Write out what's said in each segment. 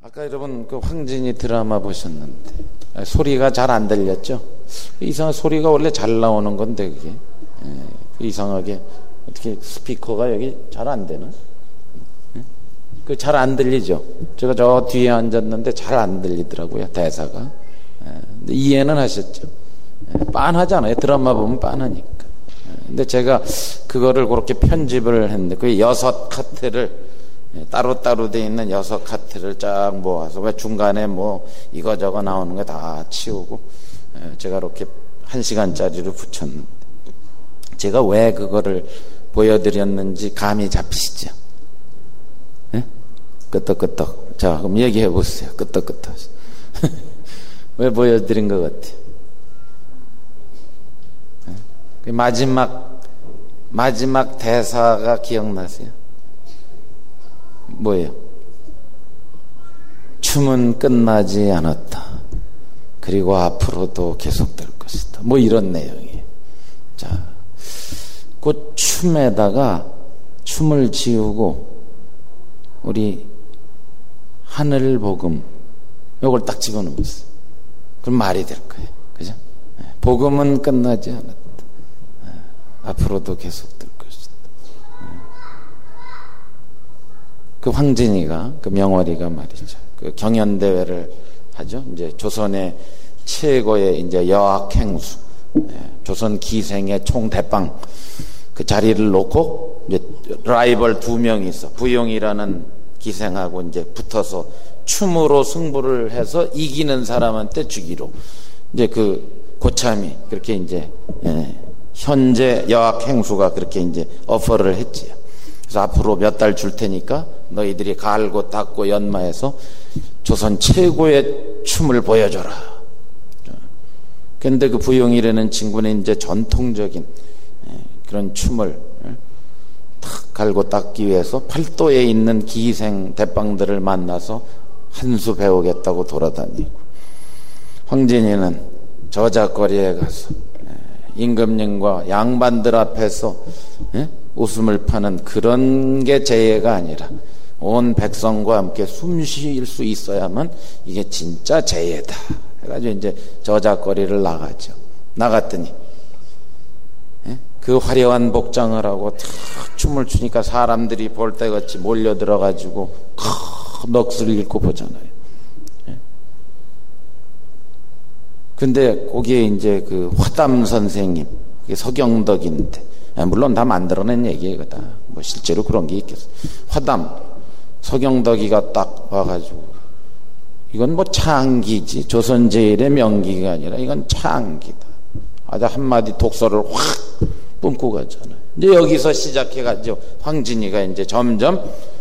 아까 여러분 그 황진이 드라마 보셨는데 소리가 잘 안 들렸죠? 이상한 소리가 원래 잘 나오는 건데 그게 이상하게 어떻게 스피커가 여기 잘 안 되나? 그 잘 안 들리죠? 제가 저 뒤에 앉았는데 잘 안 들리더라고요, 대사가. 근데 이해는 하셨죠? 빤하잖아요. 드라마 보면 빤하니까. 근데 제가 그거를 그렇게 편집을 했는데 그 6카트를 따로따로 돼 있는 6카트를 쫙 모아서 왜 중간에 뭐 이거저거 나오는 거 다 치우고 제가 이렇게 1시간짜리로 붙였는데 제가 왜 그거를 보여드렸는지 감이 잡히시죠? 예? 끄떡끄떡. 자, 그럼 얘기해 보세요. 끄떡끄떡. 왜 보여드린 것 같아요? 예? 마지막 대사가 기억나세요? 뭐예요? 춤은 끝나지 않았다. 그리고 앞으로도 계속될 것이다. 뭐 이런 내용이에요. 자, 그 춤에다가 춤을 지우고 우리 하늘복음 요걸 딱 집어넣었어요. 그럼 말이 될 거예요. 그죠? 복음은 끝나지 않았다. 앞으로도 계속될 것이다. 그 황진이가, 그 명월이가 말이죠. 그 경연대회를 하죠. 이제 조선의 최고의 이제 여학행수, 조선 기생의 총대빵 그 자리를 놓고 이제 라이벌 2명이 있어. 부용이라는 기생하고 이제 붙어서 춤으로 승부를 해서 이기는 사람한테 주기로. 이제 그 고참이 그렇게 이제 현재 여학행수가 그렇게 이제 오퍼를 했지요. 그래서 앞으로 몇 달 줄 테니까 너희들이 갈고 닦고 연마해서 조선 최고의 춤을 보여줘라. 그런데 그 부용이라는 친구는 이제 전통적인 그런 춤을 탁 갈고 닦기 위해서 팔도에 있는 기생 대빵들을 만나서 한 수 배우겠다고 돌아다니고, 황진이는 저작거리에 가서 임금님과 양반들 앞에서 웃음을 파는 그런 게 재예가 아니라 온 백성과 함께 숨 쉴 수 있어야만 이게 진짜 재예다 해가지고 이제 저작거리를 나가죠. 나갔더니 그 화려한 복장을 하고 탁 춤을 추니까 사람들이 볼 때 같이 몰려들어가지고 넋을 잃고 보잖아요. 근데 거기에 이제 그 화담 선생님, 서경덕인데, 물론 다 만들어낸 얘기예요. 다. 뭐 실제로 그런 게 있겠어. 화담, 서경덕이가 딱 와가지고, 이건 뭐 창기지. 조선제일의 명기가 아니라 이건 창기다. 아주 한마디 독서를 확 뿜고 가잖아요. 이제 여기서 시작해가지고 황진이가 이제 점점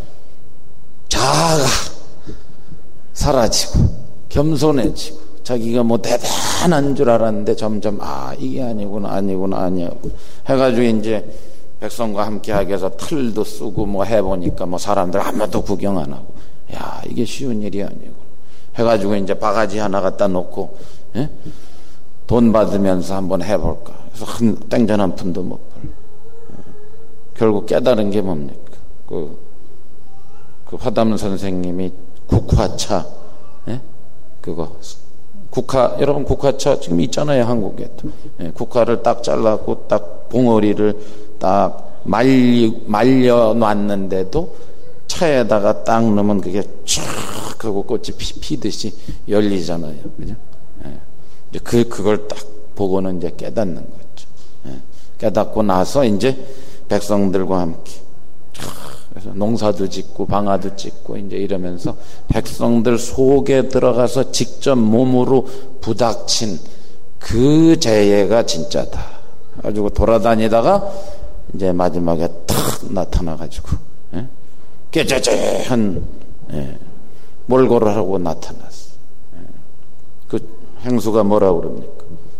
자아가 사라지고 겸손해지고 자기가 뭐 대단한 줄 알았는데 점점 이게 아니구나 해가지고 이제 백성과 함께 하기 위해서 틀도 쓰고 뭐 해보니까 뭐 사람들 아무도 구경 안 하고 야 이게 쉬운 일이 아니고 해가지고 이제 바가지 하나 갖다 놓고 돈 받으면서 한번 해볼까 그래서 땡전 한 푼도 못 벌. 결국 깨달은 게 뭡니까? 그 화담 선생님이 국화차 그거 여러분 국화차 지금 있잖아요, 한국에. 국화를 딱 잘라고 딱 봉오리를 딱 말려놨는데도 차에다가 딱 넣으면 그게 쫙 하고 꽃이 피듯이 열리잖아요. 그죠? 그걸 딱 보고는 이제 깨닫는 거죠. 깨닫고 나서 이제 백성들과 함께 그래서 농사도 짓고 방아도 짓고 이제 이러면서 백성들 속에 들어가서 직접 몸으로 부닥친 그 재예가 진짜다. 가지고 돌아다니다가 이제 마지막에 탁 나타나가지고 깨자자한 몰골을 하고 나타났어. 그 행수가 뭐라고 그럽니까?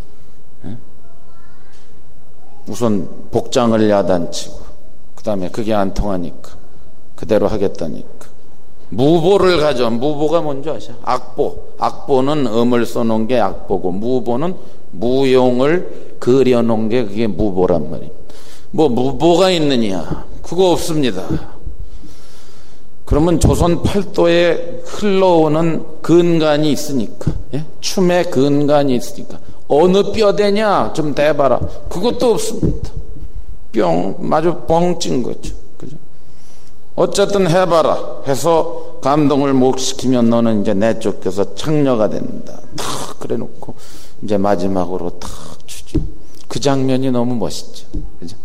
우선 복장을 야단치고 그 다음에 그게 안 통하니까 그대로 하겠다니까 무보를 가져. 무보가 뭔지 아시죠? 악보는 음을 써놓은 게 악보고 무보는 무용을 그려놓은 게 그게 무보란 말입니다. 뭐 무보가 있느냐? 그거 없습니다. 그러면 조선 팔도에 흘러오는 근간이 있으니까, 예? 춤의 근간이 있으니까 어느 뼈대냐 좀 대봐라. 그것도 없습니다. 뿅 마주 뻥 찐 거죠. 그죠? 어쨌든 해봐라 해서 감동을 못 시키면 너는 이제 내쫓겨서 창녀가 된다. 탁 그래놓고 이제 마지막으로 탁 주죠. 그 장면이 너무 멋있죠. 그죠?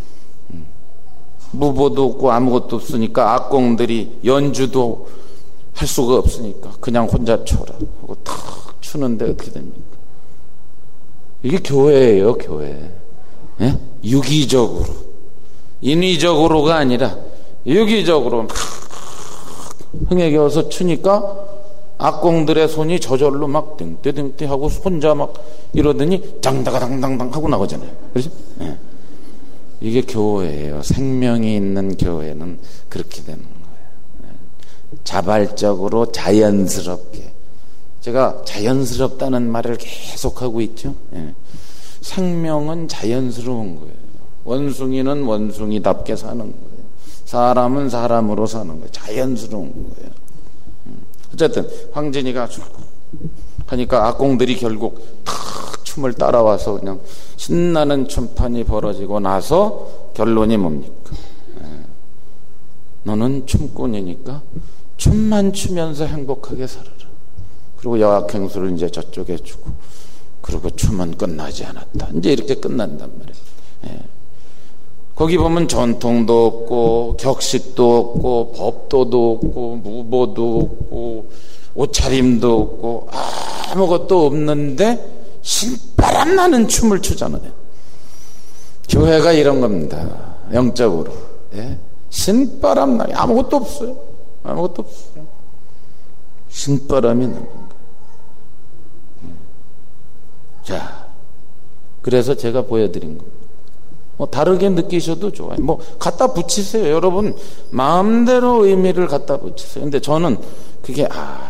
무보도 없고 아무것도 없으니까 악공들이 연주도 할 수가 없으니까 그냥 혼자 쳐라 하고 탁 추는데 어떻게 됩니까? 이게 교회예요, 교회. 예? 유기적으로, 인위적으로가 아니라 유기적으로 막 흥에 겨워서 추니까 악공들의 손이 저절로 막 띵띵띵 하고 혼자 막 이러더니 장다가당당당 하고 나오잖아요. 그렇죠? 예. 이게 교회예요. 생명이 있는 교회는 그렇게 되는 거예요. 자발적으로 자연스럽게. 제가 자연스럽다는 말을 계속하고 있죠. 예. 생명은 자연스러운 거예요. 원숭이는 원숭이답게 사는 거예요. 사람은 사람으로 사는 거예요. 자연스러운 거예요. 어쨌든 황진이가 하니까 악공들이 결국 탁 춤을 따라와서 그냥 신나는 춤판이 벌어지고 나서 결론이 뭡니까? 너는 춤꾼이니까 춤만 추면서 행복하게 살아라. 그리고 여학행수를 이제 저쪽에 주고, 그리고 춤은 끝나지 않았다. 이제 이렇게 끝난단 말이에요. 예. 거기 보면 전통도 없고 격식도 없고 법도도 없고 무보도 없고 옷차림도 없고 아무것도 없는데 신바람 나는 춤을 추잖아요. 교회가 이런 겁니다. 영적으로. 예? 신바람 나게 아무것도 없어요. 아무것도 없어요. 신바람이 나는 거예요. 자, 그래서 제가 보여드린 겁니다. 뭐 다르게 느끼셔도 좋아요. 뭐 갖다 붙이세요. 여러분 마음대로 의미를 갖다 붙이세요. 근데 저는 그게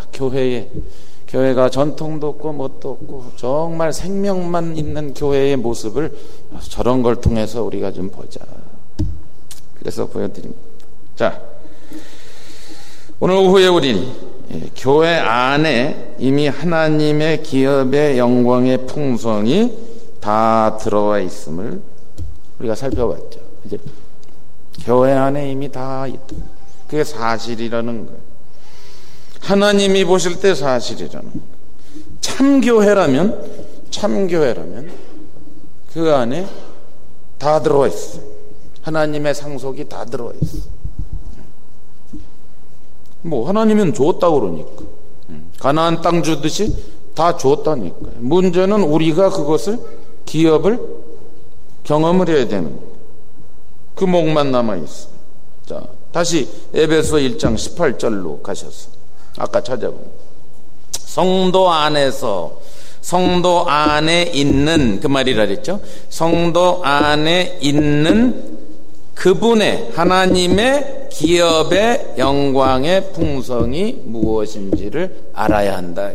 교회가 전통도 없고 뭣도 없고 정말 생명만 있는 교회의 모습을 저런 걸 통해서 우리가 좀 보자. 그래서 보여드립니다. 자, 오늘 오후에 우리는 교회 안에 이미 하나님의 기업의 영광의 풍성이 다 들어와 있음을 우리가 살펴봤죠. 이제 교회 안에 이미 다 있다. 그게 사실이라는 거예요. 하나님이 보실 때 사실이라는 거예요. 참교회라면 그 안에 다 들어와 있어요. 하나님의 상속이 다 들어와 있어요. 뭐 하나님은 줬다고 그러니까 가나안 땅 주듯이 다 줬다니까요. 문제는 우리가 그것을 기업을 경험을 해야 되는 거예요. 그 목만 남아있어. 자, 다시 에베소 1장 18절로 가셔서 아까 찾아본 성도 안에 있는 그 말이라 그랬죠. 성도 안에 있는 그분의 하나님의 기업의 영광의 풍성이 무엇인지를 알아야 한다.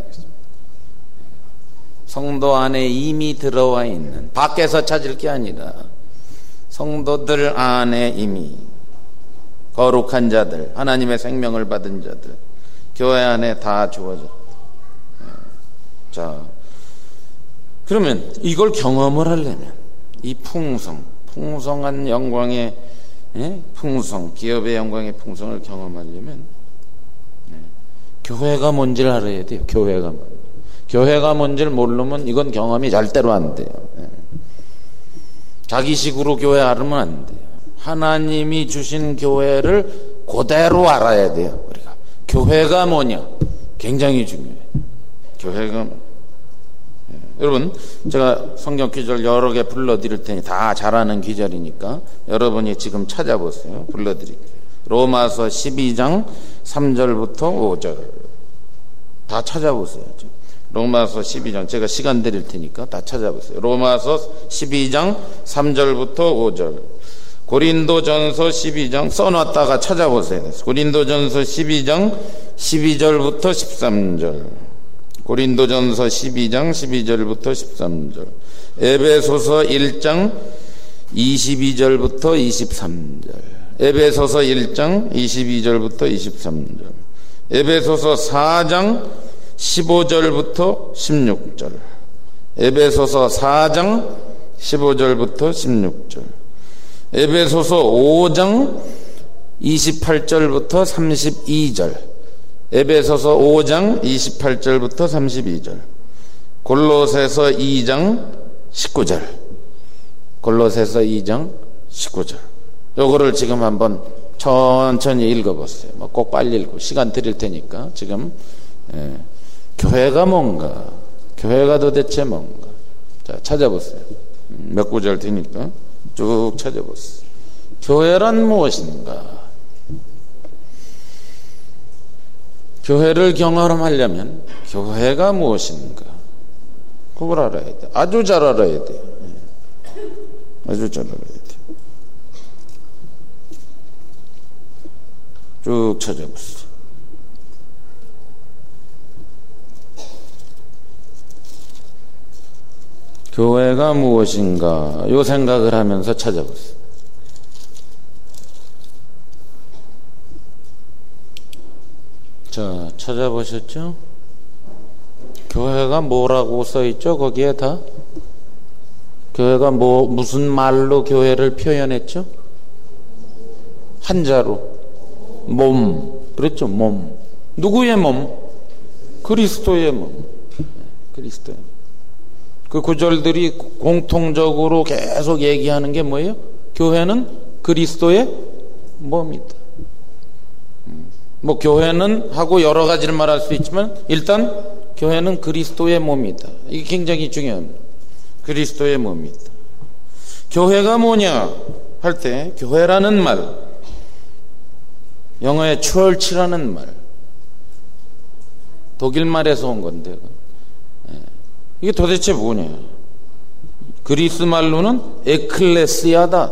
성도 안에 이미 들어와 있는, 밖에서 찾을 게 아니라 성도들 안에 이미 거룩한 자들, 하나님의 생명을 받은 자들, 교회 안에 다 주어졌다. 자, 그러면 이걸 경험을 하려면 이 풍성한 영광의 풍성, 기업의 영광의 풍성을 경험하려면 교회가 뭔지를 알아야 돼요. 교회가 뭔지를 모르면 이건 경험이 절대로 안 돼요. 자기식으로 교회 알으면 안 돼요. 하나님이 주신 교회를 그대로 알아야 돼요. 우리가 교회가 뭐냐 굉장히 중요해요. 교회가 여러분, 제가 성경 기절 여러 개 불러드릴 테니 다 잘 아는 기절이니까 여러분이 지금 찾아보세요. 불러드릴게요. 로마서 12장 3절부터 5절 다 찾아보세요. 로마서 12장 제가 시간 드릴 테니까 다 찾아보세요. 로마서 12장 3절부터 5절, 고린도전서 12장 써놨다가 찾아보세요. 고린도전서 12장 12절부터 13절, 고린도전서 12장 12절부터 13절, 에베소서 1장 22절부터 23절, 에베소서 1장 22절부터 23절, 에베소서 4장 15절부터 16절, 에베소서 4장 15절부터 16절, 에베소서 5장 28절부터 32절, 에베소서 5장 28절부터 32절, 골로새서 2장 19절, 골로새서 2장 19절. 요거를 지금 한번 천천히 읽어보세요. 뭐 꼭 빨리 읽고 시간 드릴 테니까 지금 교회가 뭔가, 교회가 도대체 뭔가, 자 찾아보세요. 몇 구절 되니까 쭉 찾아보세요. 교회란 무엇인가? 교회를 경험하려면 교회가 무엇인가? 그걸 알아야 돼. 아주 잘 알아야 돼. 아주 잘 알아야 돼. 쭉 찾아보세요. 교회가 무엇인가? 요 생각을 하면서 찾아보세요. 자, 찾아보셨죠? 교회가 뭐라고 써있죠? 거기에 다? 교회가 무슨 말로 교회를 표현했죠? 한자로. 몸. 그랬죠? 몸. 누구의 몸? 그리스도의 몸. 그리스도의 몸. 그 구절들이 공통적으로 계속 얘기하는 게 뭐예요? 교회는 그리스도의 몸이다. 뭐 교회는 하고 여러 가지를 말할 수 있지만 일단 교회는 그리스도의 몸이다. 이게 굉장히 중요합니다. 그리스도의 몸이다. 교회가 뭐냐 할 때 교회라는 말, 영어의 church라는 말, 독일 말에서 온 건데 이게 도대체 뭐냐? 그리스 말로는 에클레시아다.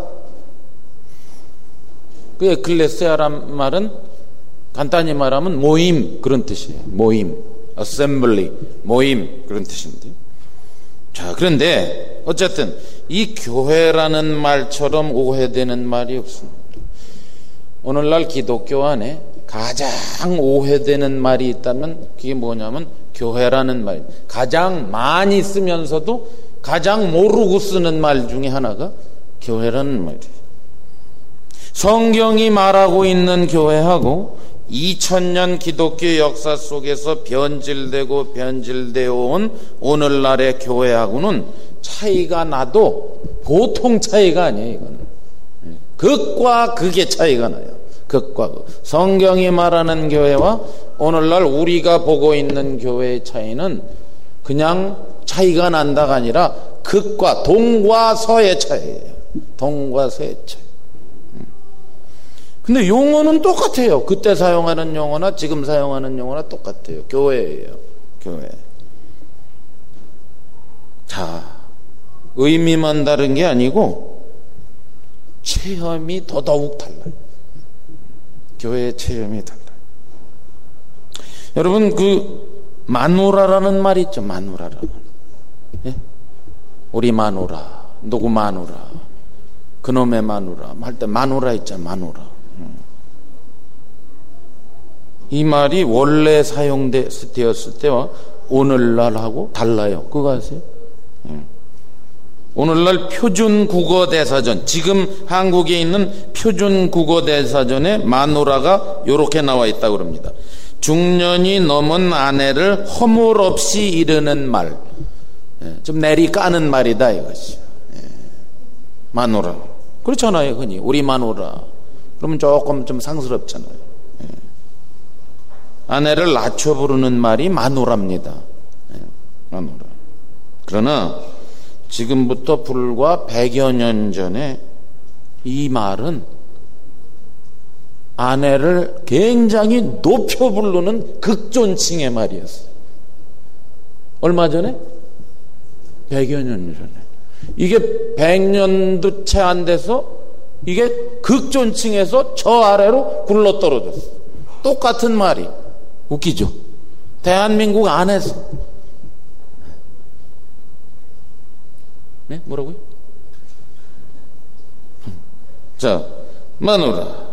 그 에클레시아란 말은 간단히 말하면 모임 그런 뜻이에요. 모임, assembly, 모임 그런 뜻인데. 자, 그런데 어쨌든 이 교회라는 말처럼 오해되는 말이 없습니다. 오늘날 기독교 안에 가장 오해되는 말이 있다면 그게 뭐냐면 교회라는 말. 가장 많이 쓰면서도 가장 모르고 쓰는 말 중에 하나가 교회라는 말이에요. 성경이 말하고 있는 교회하고 2000년 기독교 역사 속에서 변질되고 변질되어 온 오늘날의 교회하고는 차이가 나도 보통 차이가 아니에요. 이건 극과 극의 차이가 나요. 극과 극. 성경이 말하는 교회와 오늘날 우리가 보고 있는 교회의 차이는 그냥 차이가 난다가 아니라 극과 동과 서의 차이예요. 동과 서의 차이. 근데 용어는 똑같아요. 그때 사용하는 용어나 지금 사용하는 용어나 똑같아요. 교회예요. 교회. 자, 의미만 다른 게 아니고 체험이 더더욱 달라요. 교회의 체험이 달라요. 여러분 그 마누라라는 말 있죠. 마누라라는. 예? 우리 마누라, 누구 마누라, 그놈의 마누라 할 때 마누라 있잖아. 마누라. 이 말이 원래 사용되었을 때와 오늘날하고 달라요. 그거 아세요? 오늘날 표준국어대사전, 지금 한국에 있는 표준국어대사전에 마누라가 이렇게 나와 있다고 합니다. 중년이 넘은 아내를 허물 없이 이르는 말, 좀 내리 까는 말이다 이것이. 마누라. 그렇잖아요. 흔히 우리 마누라. 그러면 조금 좀 상스럽잖아요. 아내를 낮춰 부르는 말이 마누라입니다. 마누라. 그러나 지금부터 불과 100여 년 전에 이 말은 아내를 굉장히 높여 부르는 극존칭의 말이었어요. 얼마 전에? 100여 년 전에. 이게 100년도 채 안 돼서 이게 극존칭에서 저 아래로 굴러떨어졌어요. 똑같은 말이. 웃기죠? 대한민국 안에서. 네? 뭐라고요? 자, 마누라.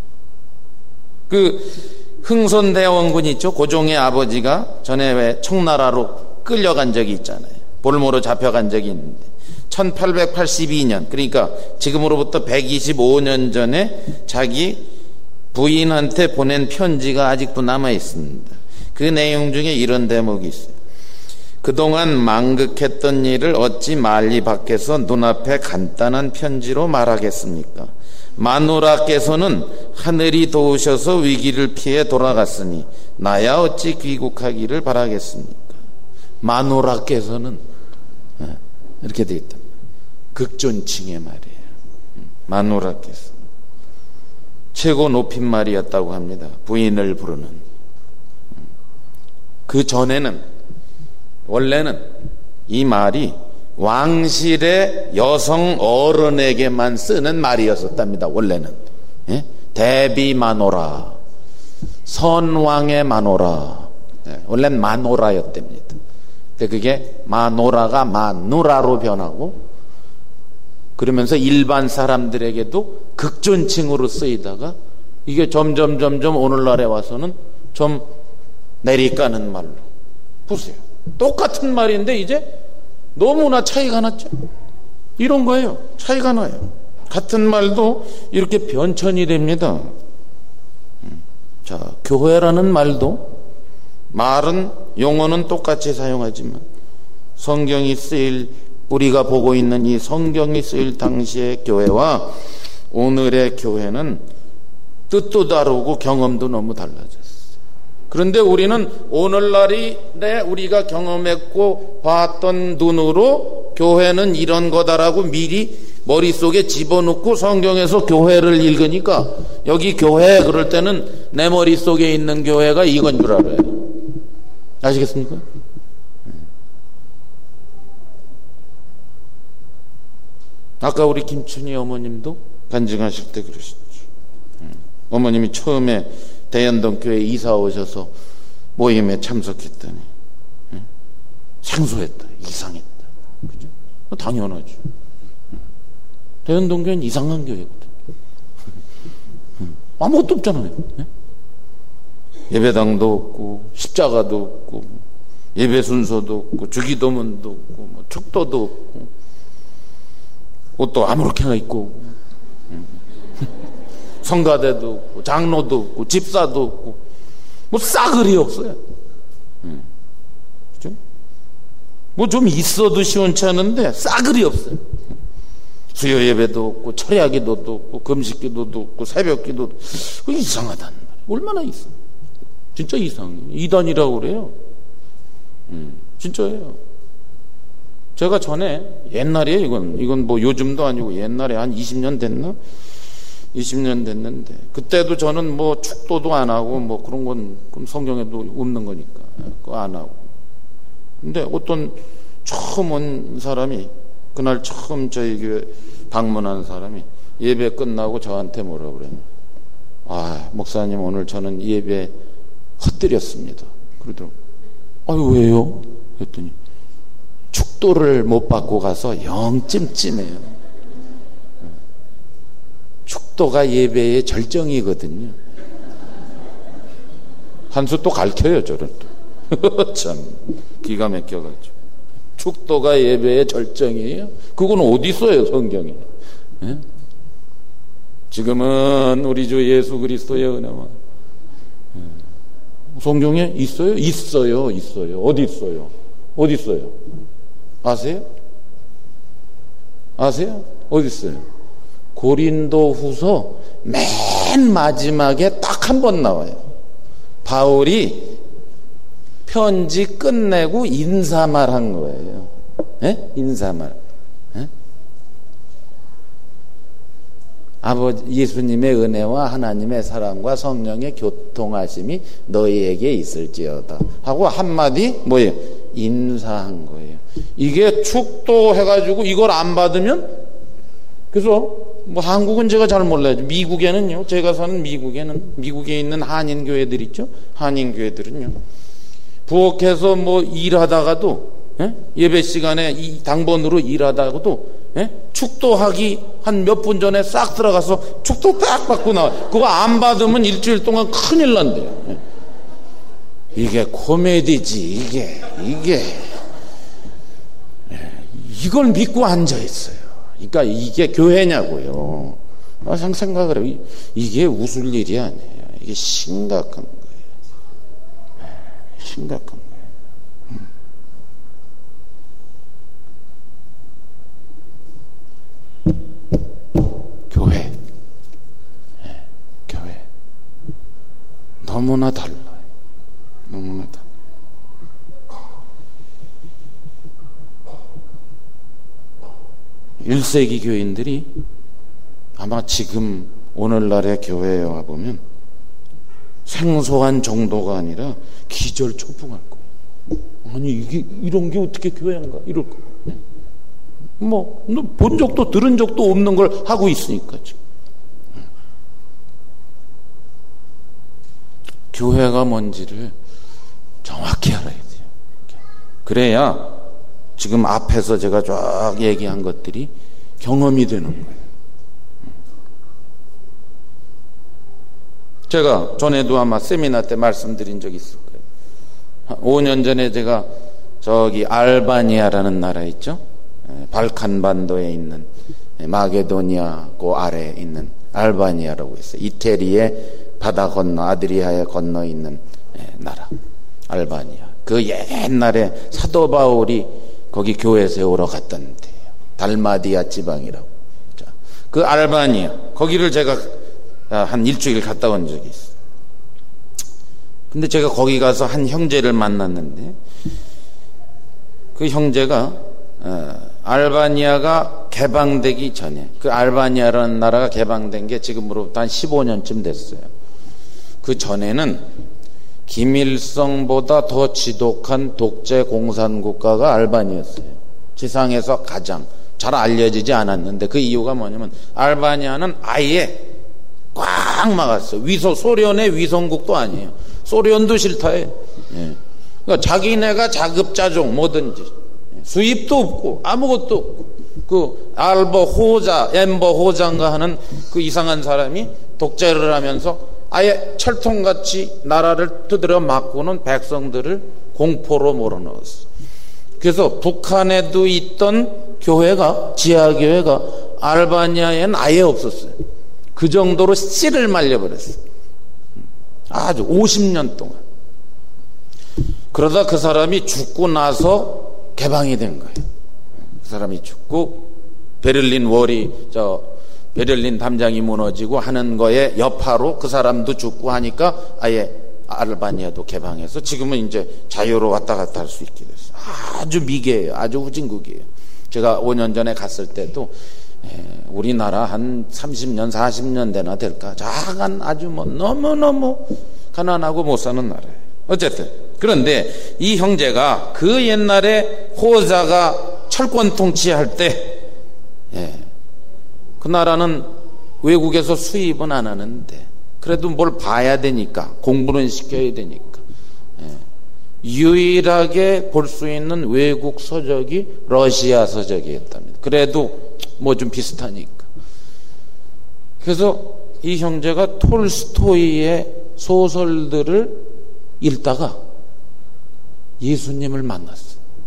그 흥선대원군 있죠? 고종의 아버지가 전에 왜 청나라로 끌려간 적이 있잖아요. 볼모로 잡혀간 적이 있는데 1882년, 그러니까 지금으로부터 125년 전에 자기 부인한테 보낸 편지가 아직도 남아 있습니다. 그 내용 중에 이런 대목이 있어요. 그동안 망극했던 일을 어찌 만리 밖에서 눈앞에 간단한 편지로 말하겠습니까? 마누라께서는 하늘이 도우셔서 위기를 피해 돌아갔으니 나야 어찌 귀국하기를 바라겠습니까? 마누라께서는 이렇게 되어 있다. 극존칭의 말이에요. 마누라께서 최고 높임말이었다고 합니다. 부인을 부르는. 그 전에는 원래는 이 말이 왕실의 여성 어른에게만 쓰는 말이었었답니다. 원래는. 예? 대비 마노라, 선왕의 마노라. 예, 원래는 마노라였답니다. 근데 그게 마노라가 마누라로 변하고, 그러면서 일반 사람들에게도 극존칭으로 쓰이다가 이게 점점 오늘날에 와서는 좀 내리까는 말로. 보세요. 똑같은 말인데 이제 너무나 차이가 났죠. 이런 거예요. 차이가 나요. 같은 말도 이렇게 변천이 됩니다. 자, 교회라는 말도 말은 용어는 똑같이 사용하지만 성경이 쓰일, 우리가 보고 있는 이 성경이 쓰일 당시의 교회와 오늘의 교회는 뜻도 다르고 경험도 너무 달라졌어요. 그런데 우리는 오늘날에 우리가 경험했고 봤던 눈으로 교회는 이런 거다라고 미리 머릿속에 집어넣고 성경에서 교회를 읽으니까 여기 교회 그럴 때는 내 머릿속에 있는 교회가 이건 줄 알아요. 아시겠습니까? 아까 우리 김춘희 어머님도 간증하실 때 그러셨죠. 어머님이 처음에 대연동 교회에 이사 오셔서 모임에 참석했더니 생소했다, 이상했다. 그죠? 당연하죠. 대연동 교회는 이상한 교회거든. 아무것도 없잖아요. 예배당도 없고 십자가도 없고 예배 순서도 없고 주기도문도 없고 뭐 축도도 없고 옷도 아무렇게나 입고 성가대도 없고 장로도 없고 집사도 없고 뭐 싸그리 없어요. 그죠? 뭐 좀 있어도 시원찮은데 싸그리 없어요. 수요 예배도 없고 철야 기도도 없고 금식 기도도 없고 새벽 기도도 없고. 이상하단 말이에요. 얼마나 이상? 진짜 이상해요. 이단이라고 그래요. 진짜예요. 제가 전에 옛날에 이건 뭐 요즘도 아니고 옛날에 한 20년 됐나? 20년 됐는데 그때도 저는 뭐 축도도 안 하고 뭐 그런 건 성경에도 없는 거니까 그거 안 하고. 근데 어떤 처음 온 사람이, 그날 처음 저희 교회 방문한 사람이 예배 끝나고 저한테 뭐라고 그랬냐. 아, 목사님 오늘 저는 예배 헛드렸습니다. 그러더라고요. 아유, 왜요? 그랬더니 축도를 못 받고 가서 영 찜찜해요. 축도가 예배의 절정이거든요. 한 수 또 가르쳐요, 저를 또. 참 기가 막혀가지고. 축도가 예배의 절정이에요? 그건 어디 있어요, 성경에? 예? 지금은 우리 주 예수 그리스도의 은혜와 성경에 있어요? 있어요. 어디 있어요? 어디 있어요? 아세요? 어디 있어요? 고린도 후서 맨 마지막에 딱 한 번 나와요. 바울이 편지 끝내고 인사말 한 거예요. 예? 인사말. 예? 아버지 예수님의 은혜와 하나님의 사랑과 성령의 교통하심이 너희에게 있을지어다 하고 한마디 뭐예요? 인사한 거예요. 이게 축도해가지고 이걸 안 받으면, 그래서 뭐 한국은 제가 잘 몰라요. 미국에는요, 제가 사는 미국에 있는 한인 교회들 있죠. 한인 교회들은요, 부엌에서 뭐 일하다가도 예배 시간에 이 당번으로 일하다가도 축도하기 한 몇 분 전에 싹 들어가서 축도 딱 받고 나와. 그거 안 받으면 일주일 동안 큰일 난대요. 이게 코미디지. 이게 이걸 믿고 앉아 있어요. 그러니까 이게 교회냐고요. 항상 생각을 해요. 이게 웃을 일이 아니에요. 이게 심각한 거예요. 심각한 거예요. 교회. 교회. 너무나 달라요. 너무나 달라요. (1세기) 교인들이 아마 지금 오늘날의 교회에 와보면 생소한 정도가 아니라 기절초풍할 거예요. 아니 이게 이런 게 어떻게 교회인가 이럴 거예요. 뭐 본 적도 들은 적도 없는 걸 하고 있으니까 지금. 교회가 뭔지를 정확히 알아야 돼요. 그래야 지금 앞에서 제가 쫙 얘기한 것들이 경험이 되는 거예요. 제가 전에도 아마 세미나 때 말씀드린 적이 있을 거예요. 5년 전에 제가 저기 알바니아라는 나라 있죠? 발칸 반도에 있는 마게도니아 그 아래에 있는 알바니아라고 있어요. 이태리의 바다 건너 아드리아에 건너 있는 나라 알바니아. 그 옛날에 사도 바울이 거기 교회 세우러 갔던 데예요. 달마디아 지방이라고. 자, 그 알바니아 거기를 제가 한 일주일 갔다 온 적이 있어요. 근데 제가 거기 가서 한 형제를 만났는데 그 형제가 알바니아가 개방되기 전에, 그 알바니아라는 나라가 개방된 게 지금으로부터 한 15년쯤 됐어요. 그 전에는 김일성보다 더 지독한 독재 공산국가가 알바니아였어요. 지상에서 가장 잘 알려지지 않았는데 그 이유가 뭐냐면 알바니아는 아예 꽉 막았어요. 소련의 위성국도 아니에요. 소련도 싫다해. 그러니까 자기네가 자급자족 뭐든지 수입도 없고 아무것도 없고 그 엠버 호자인가 하는 그 이상한 사람이 독재를 하면서 아예 철통같이 나라를 두드려 맞고는 백성들을 공포로 몰아넣었어. 그래서 북한에도 있던 교회가 지하교회가 알바니아에는 아예 없었어요. 그 정도로 씨를 말려버렸어요. 아주 50년 동안. 그러다 그 사람이 죽고 나서 개방이 된 거예요. 그 사람이 죽고 베를린 담장이 무너지고 하는 거에 여파로 그 사람도 죽고 하니까 아예 알바니아도 개방해서 지금은 이제 자유로 왔다 갔다 할 수 있게 됐어요. 아주 미개해요. 아주 후진국이에요. 제가 5년 전에 갔을 때도 우리나라 한 30년 40년 되나 될까 작은 아주 너무너무 가난하고 못 사는 나라예요. 어쨌든 그런데 이 형제가 그 옛날에 호자가 철권 통치할 때 그 나라는 외국에서 수입은 안 하는데 그래도 뭘 봐야 되니까 공부는 시켜야 되니까 유일하게 볼 수 있는 외국 서적이 러시아 서적이었답니다. 그래도 뭐 좀 비슷하니까. 그래서 이 형제가 톨스토이의 소설들을 읽다가 예수님을 만났어.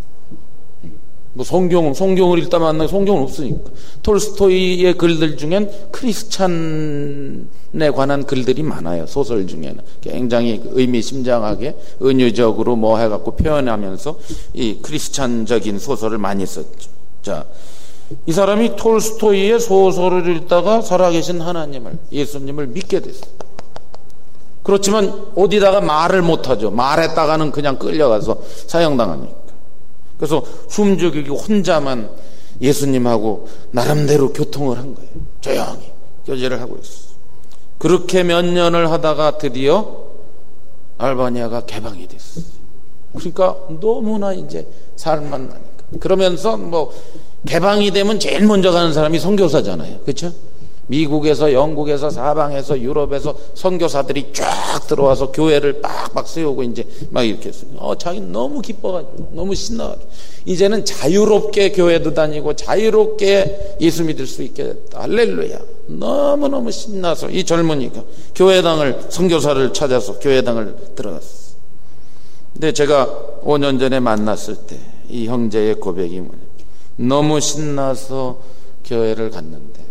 뭐 성경을 읽다 만나고 성경은 없으니까. 톨스토이의 글들 중엔 크리스찬에 관한 글들이 많아요. 소설 중에는 굉장히 의미심장하게 은유적으로 뭐 해갖고 표현하면서 이 크리스찬적인 소설을 많이 썼죠. 자, 이 사람이 톨스토이의 소설을 읽다가 살아계신 하나님을, 예수님을 믿게 됐어요. 그렇지만 어디다가 말을 못하죠. 말했다가는 그냥 끌려가서 사형당하니까. 그래서 숨죽이고 혼자만 예수님하고 나름대로 교통을 한 거예요. 조용히 교제를 하고 있어요. 그렇게 몇 년을 하다가 드디어 알바니아가 개방이 됐어요. 그러니까 너무나 이제 살만 나니까. 그러면서 뭐 개방이 되면 제일 먼저 가는 사람이 선교사잖아요. 그렇죠? 미국에서, 영국에서, 사방에서, 유럽에서 선교사들이 쫙 들어와서 교회를 빡빡 세우고 이제 막 이렇게 했어요. 자기는 너무 기뻐가지고, 너무 신나가지고, 이제는 자유롭게 교회도 다니고 자유롭게 예수 믿을 수 있게 됐다. 할렐루야. 너무너무 신나서 이 젊은이가 교회당을, 선교사를 찾아서 교회당을 들어갔어. 근데 제가 5년 전에 만났을 때 이 형제의 고백이 뭐냐, 너무 신나서 교회를 갔는데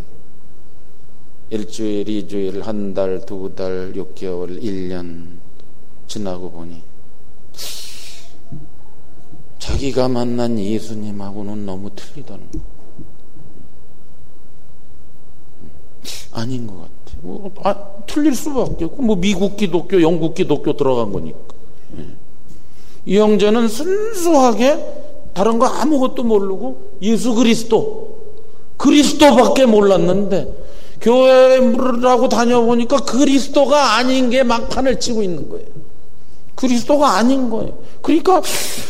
일주일, 2주일, 한 달, 2달, 6개월, 1년 지나고 보니 자기가 만난 예수님하고는 너무 틀리다는 거. 아닌 것 같아. 틀릴 수밖에 없고, 미국 기독교, 영국 기독교 들어간 거니까. 이 형제는 순수하게 다른 거 아무것도 모르고 예수 그리스도밖에 몰랐는데 교회라고 다녀보니까 그리스도가 아닌 게 막판을 치고 있는 거예요. 그리스도가 아닌 거예요. 그러니까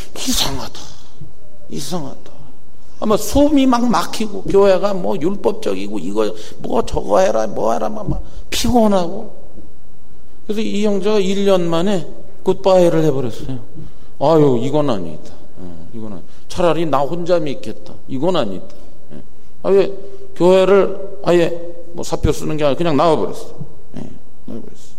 이상하다. 아마 숨이 막 막히고, 교회가 뭐 율법적이고 이거 뭐 저거 해라 뭐 해라 막 피곤하고. 그래서 이 형제가 1년 만에 굿바이를 해버렸어요. 아유, 이건 아니다. 차라리 나 혼자 믿겠다. 이건 아니다. 아예 교회를 아예 뭐 사표 쓰는 게 아니라 그냥 나와버렸어. 나와버렸어.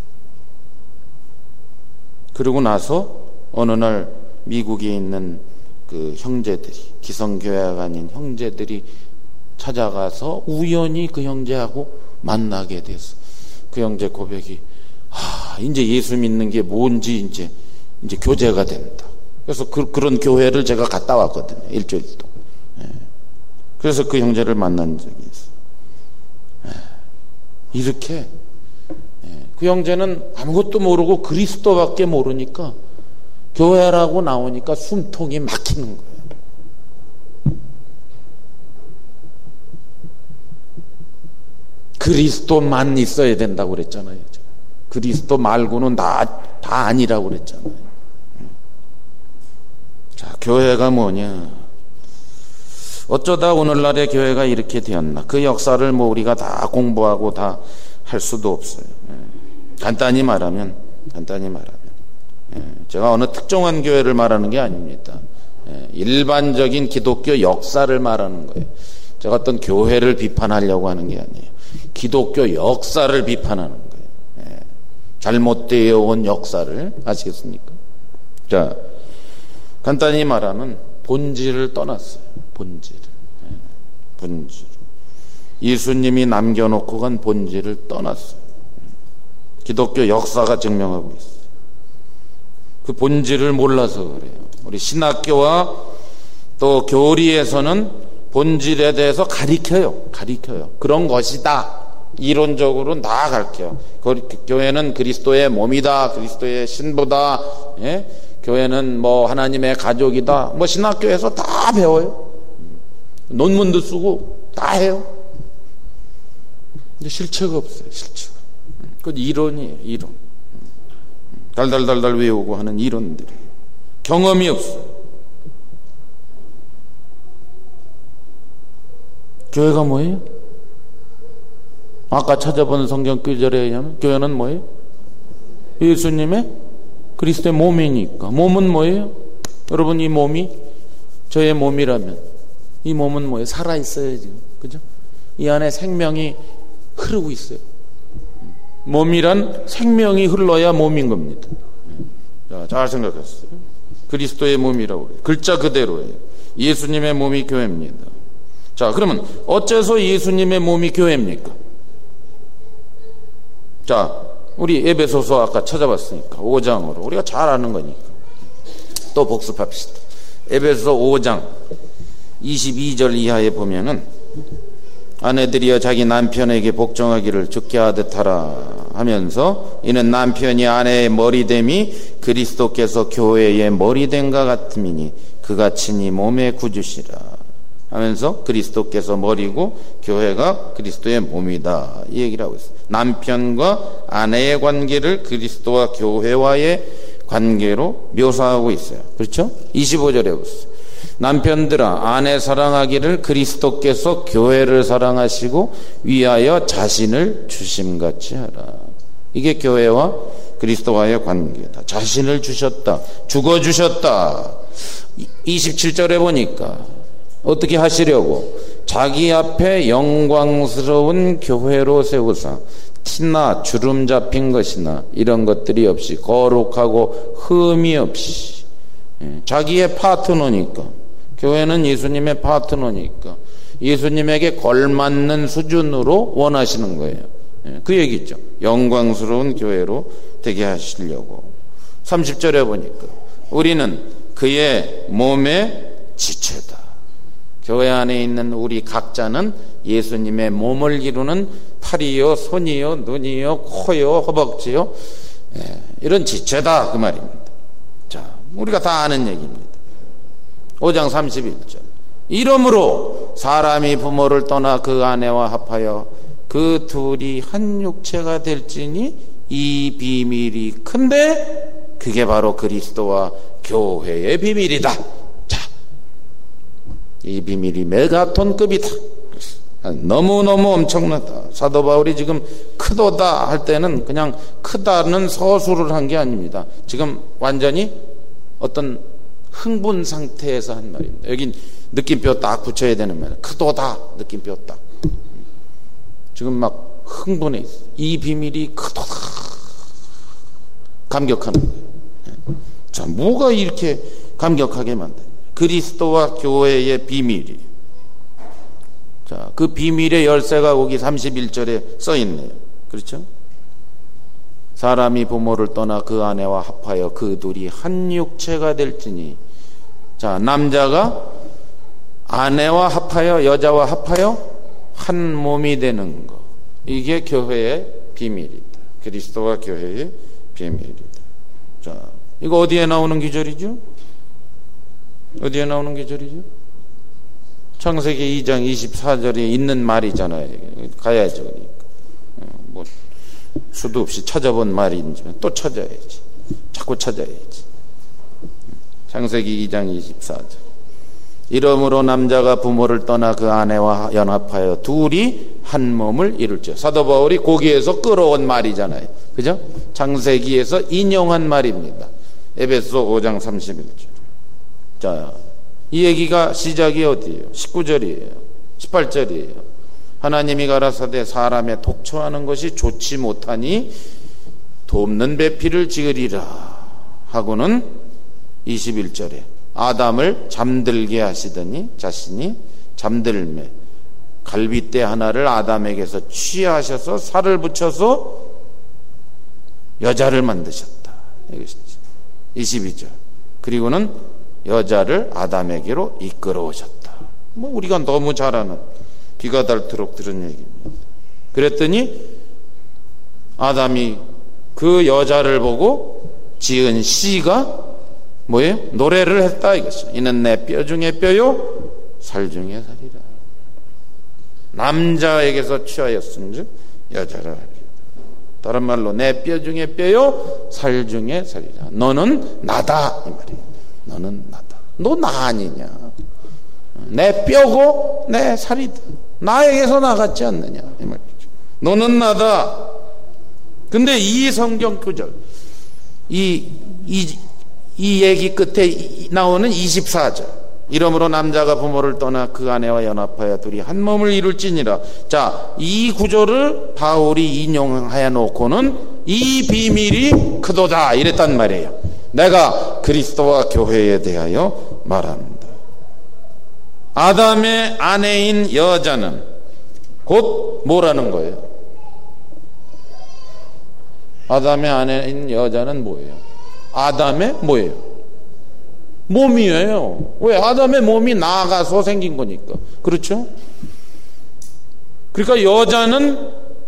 그러고 나서 어느 날 미국에 있는 그 형제들이, 기성교회가 아닌 형제들이 찾아가서 우연히 그 형제하고 만나게 됐어. 그 형제 고백이, 이제 예수 믿는 게 뭔지 이제 교제가 된다. 그래서 그런 교회를 제가 갔다 왔거든요. 일주일 동안. 그래서 그 형제를 만난 적이 있어요. 이렇게 그 형제는 아무것도 모르고 그리스도밖에 모르니까 교회라고 나오니까 숨통이 막히는 거예요. 그리스도만 있어야 된다고 그랬잖아요. 그리스도 말고는 다 아니라고 그랬잖아요. 자, 교회가 뭐냐? 어쩌다 오늘날의 교회가 이렇게 되었나? 그 역사를 뭐 우리가 다 공부하고 다 할 수도 없어요. 간단히 말하면 제가 어느 특정한 교회를 말하는 게 아닙니다. 일반적인 기독교 역사를 말하는 거예요. 제가 어떤 교회를 비판하려고 하는 게 아니에요. 기독교 역사를 비판하는 거예요. 잘못되어 온 역사를. 아시겠습니까? 자, 간단히 말하면 본질을 떠났어요. 본질. 예수님이 남겨놓고 간 본질을 떠났어요. 기독교 역사가 증명하고 있어요. 그 본질을 몰라서 그래요. 우리 신학교와 또 교리에서는 본질에 대해서 가리켜요. 그런 것이다. 이론적으로 다 가르쳐요. 교회는 그리스도의 몸이다. 그리스도의 신부다. 교회는 뭐 하나님의 가족이다. 뭐 신학교에서 다 배워요. 논문도 쓰고 다 해요. 근데 실체가 없어요. 실체가. 그건 이론이에요. 이론. 달달달달 외우고 하는 이론들이에요. 경험이 없어요. 교회가 뭐예요? 아까 찾아본 성경 구절에 의하면 교회는 뭐예요? 예수님의 그리스도의 몸이니까. 몸은 뭐예요? 여러분, 이 몸이 저의 몸이라면 이 몸은 뭐예요? 살아있어요 지금. 그죠? 이 안에 생명이 흐르고 있어요. 몸이란 생명이 흘러야 몸인 겁니다. 자, 잘 생각했어요. 그리스도의 몸이라고 그래요. 글자 그대로예요. 예수님의 몸이 교회입니다. 자, 그러면 어째서 예수님의 몸이 교회입니까? 자, 우리 에베소서 아까 찾아봤으니까 5장으로 우리가 잘 아는 거니까 또 복습합시다. 에베소서 5장 22절 이하에 보면은 아내들이여 자기 남편에게 복종하기를 주께 하듯 하라 하면서 이는 남편이 아내의 머리됨이 그리스도께서 교회의 머리됨과 같음이니 그가 친히 몸의 구주시라 하면서 그리스도께서 머리고 교회가 그리스도의 몸이다, 이 얘기를 하고 있어요. 남편과 아내의 관계를 그리스도와 교회와의 관계로 묘사하고 있어요. 그렇죠? 25절에 보세요. 남편들아 아내 사랑하기를 그리스도께서 교회를 사랑하시고 위하여 자신을 주심같이 하라. 이게 교회와 그리스도와의 관계다. 자신을 주셨다. 죽어주셨다. 27절에 보니까 어떻게 하시려고? 자기 앞에 영광스러운 교회로 세우사 티나 주름 잡힌 것이나 이런 것들이 없이 거룩하고 흠이 없이, 자기의 파트너니까, 교회는 예수님의 파트너니까 예수님에게 걸맞는 수준으로 원하시는 거예요. 그 얘기죠. 영광스러운 교회로 되게 하시려고. 30절에 보니까 우리는 그의 몸의 지체다. 교회 안에 있는 우리 각자는 예수님의 몸을 이루는 팔이요, 손이요, 눈이요, 코요, 허벅지요, 이런 지체다 그 말입니다. 자, 우리가 다 아는 얘기입니다. 5장 31절. 이러므로 사람이 부모를 떠나 그 아내와 합하여 그 둘이 한 육체가 될지니 이 비밀이 큰데 그게 바로 그리스도와 교회의 비밀이다. 자, 이 비밀이 메가톤급이다. 너무너무 엄청나다. 사도 바울이 지금 크도다 할 때는 그냥 크다는 서술을 한 게 아닙니다. 지금 완전히 어떤 흥분 상태에서 한 말입니다. 여긴 느낌표 딱 붙여야 되는 말이에요. 크도다 느낌표 딱. 지금 막 흥분해 있어. 이 비밀이 크도다. 감격하는 거예요. 자, 뭐가 이렇게 감격하게 만드냐? 그리스도와 교회의 비밀이. 자, 그 비밀의 열쇠가 거기 31절에 써 있네요. 그렇죠? 사람이 부모를 떠나 그 아내와 합하여 그 둘이 한 육체가 될지니. 자, 남자가 아내와 합하여, 여자와 합하여 한 몸이 되는 거. 이게 교회의 비밀이다. 그리스도와 교회의 비밀이다. 자, 이거 어디에 나오는 기절이죠? 어디에 나오는 기절이죠? 창세기 2장 24절에 있는 말이잖아요. 가야죠. 그러니까. 뭐 수도 없이 찾아본 말인지만 또 찾아야지. 자꾸 찾아야지. 창세기 2장 24절. 이러므로 남자가 부모를 떠나 그 아내와 연합하여 둘이 한 몸을 이룰지어다. 사도 바울이 거기에서 끌어온 말이잖아요. 그죠? 창세기에서 인용한 말입니다. 에베소 5장 31절. 자, 이 얘기가 시작이 어디예요? 19절이에요. 18절이에요. 하나님이 가라사대 사람의 독초하는 것이 좋지 못하니 돕는 배필을 지으리라 하고는 21절에 아담을 잠들게 하시더니 자신이 잠들매 갈빗대 하나를 아담에게서 취하셔서 살을 붙여서 여자를 만드셨다. 이것이죠. 22절. 그리고는 여자를 아담에게로 이끌어 오셨다. 뭐 우리가 너무 잘 아는 귀가 닳도록 들은 얘기입니다. 그랬더니 아담이 그 여자를 보고 지은 시가 뭐예요? 노래를 했다 이것이. 이는 내 뼈 중에 뼈요 살 중에 살이라. 남자에게서 취하였은즉 여자를 하리라. 다른 말로 내 뼈 중에 뼈요 살 중에 살이라. 너는 나다 이 말이에요. 너는 나다. 너 나 아니냐? 내 뼈고 내 살이다. 나에게서 나갔지 않느냐 이 말이죠. 너는 나다. 근데 이 성경 구절, 이 얘기 끝에 나오는 24절. 이러므로 남자가 부모를 떠나 그 아내와 연합하여 둘이 한 몸을 이룰지니라. 자, 이 구절을 바울이 인용하여 놓고는 이 비밀이 크도다 이랬단 말이에요. 내가 그리스도와 교회에 대하여 말한다. 아담의 아내인 여자는 곧 뭐라는 거예요? 아담의 아내인 여자는 뭐예요? 아담의 뭐예요? 몸이에요. 왜? 아담의 몸이 나아가서 생긴 거니까. 그렇죠? 그러니까 여자는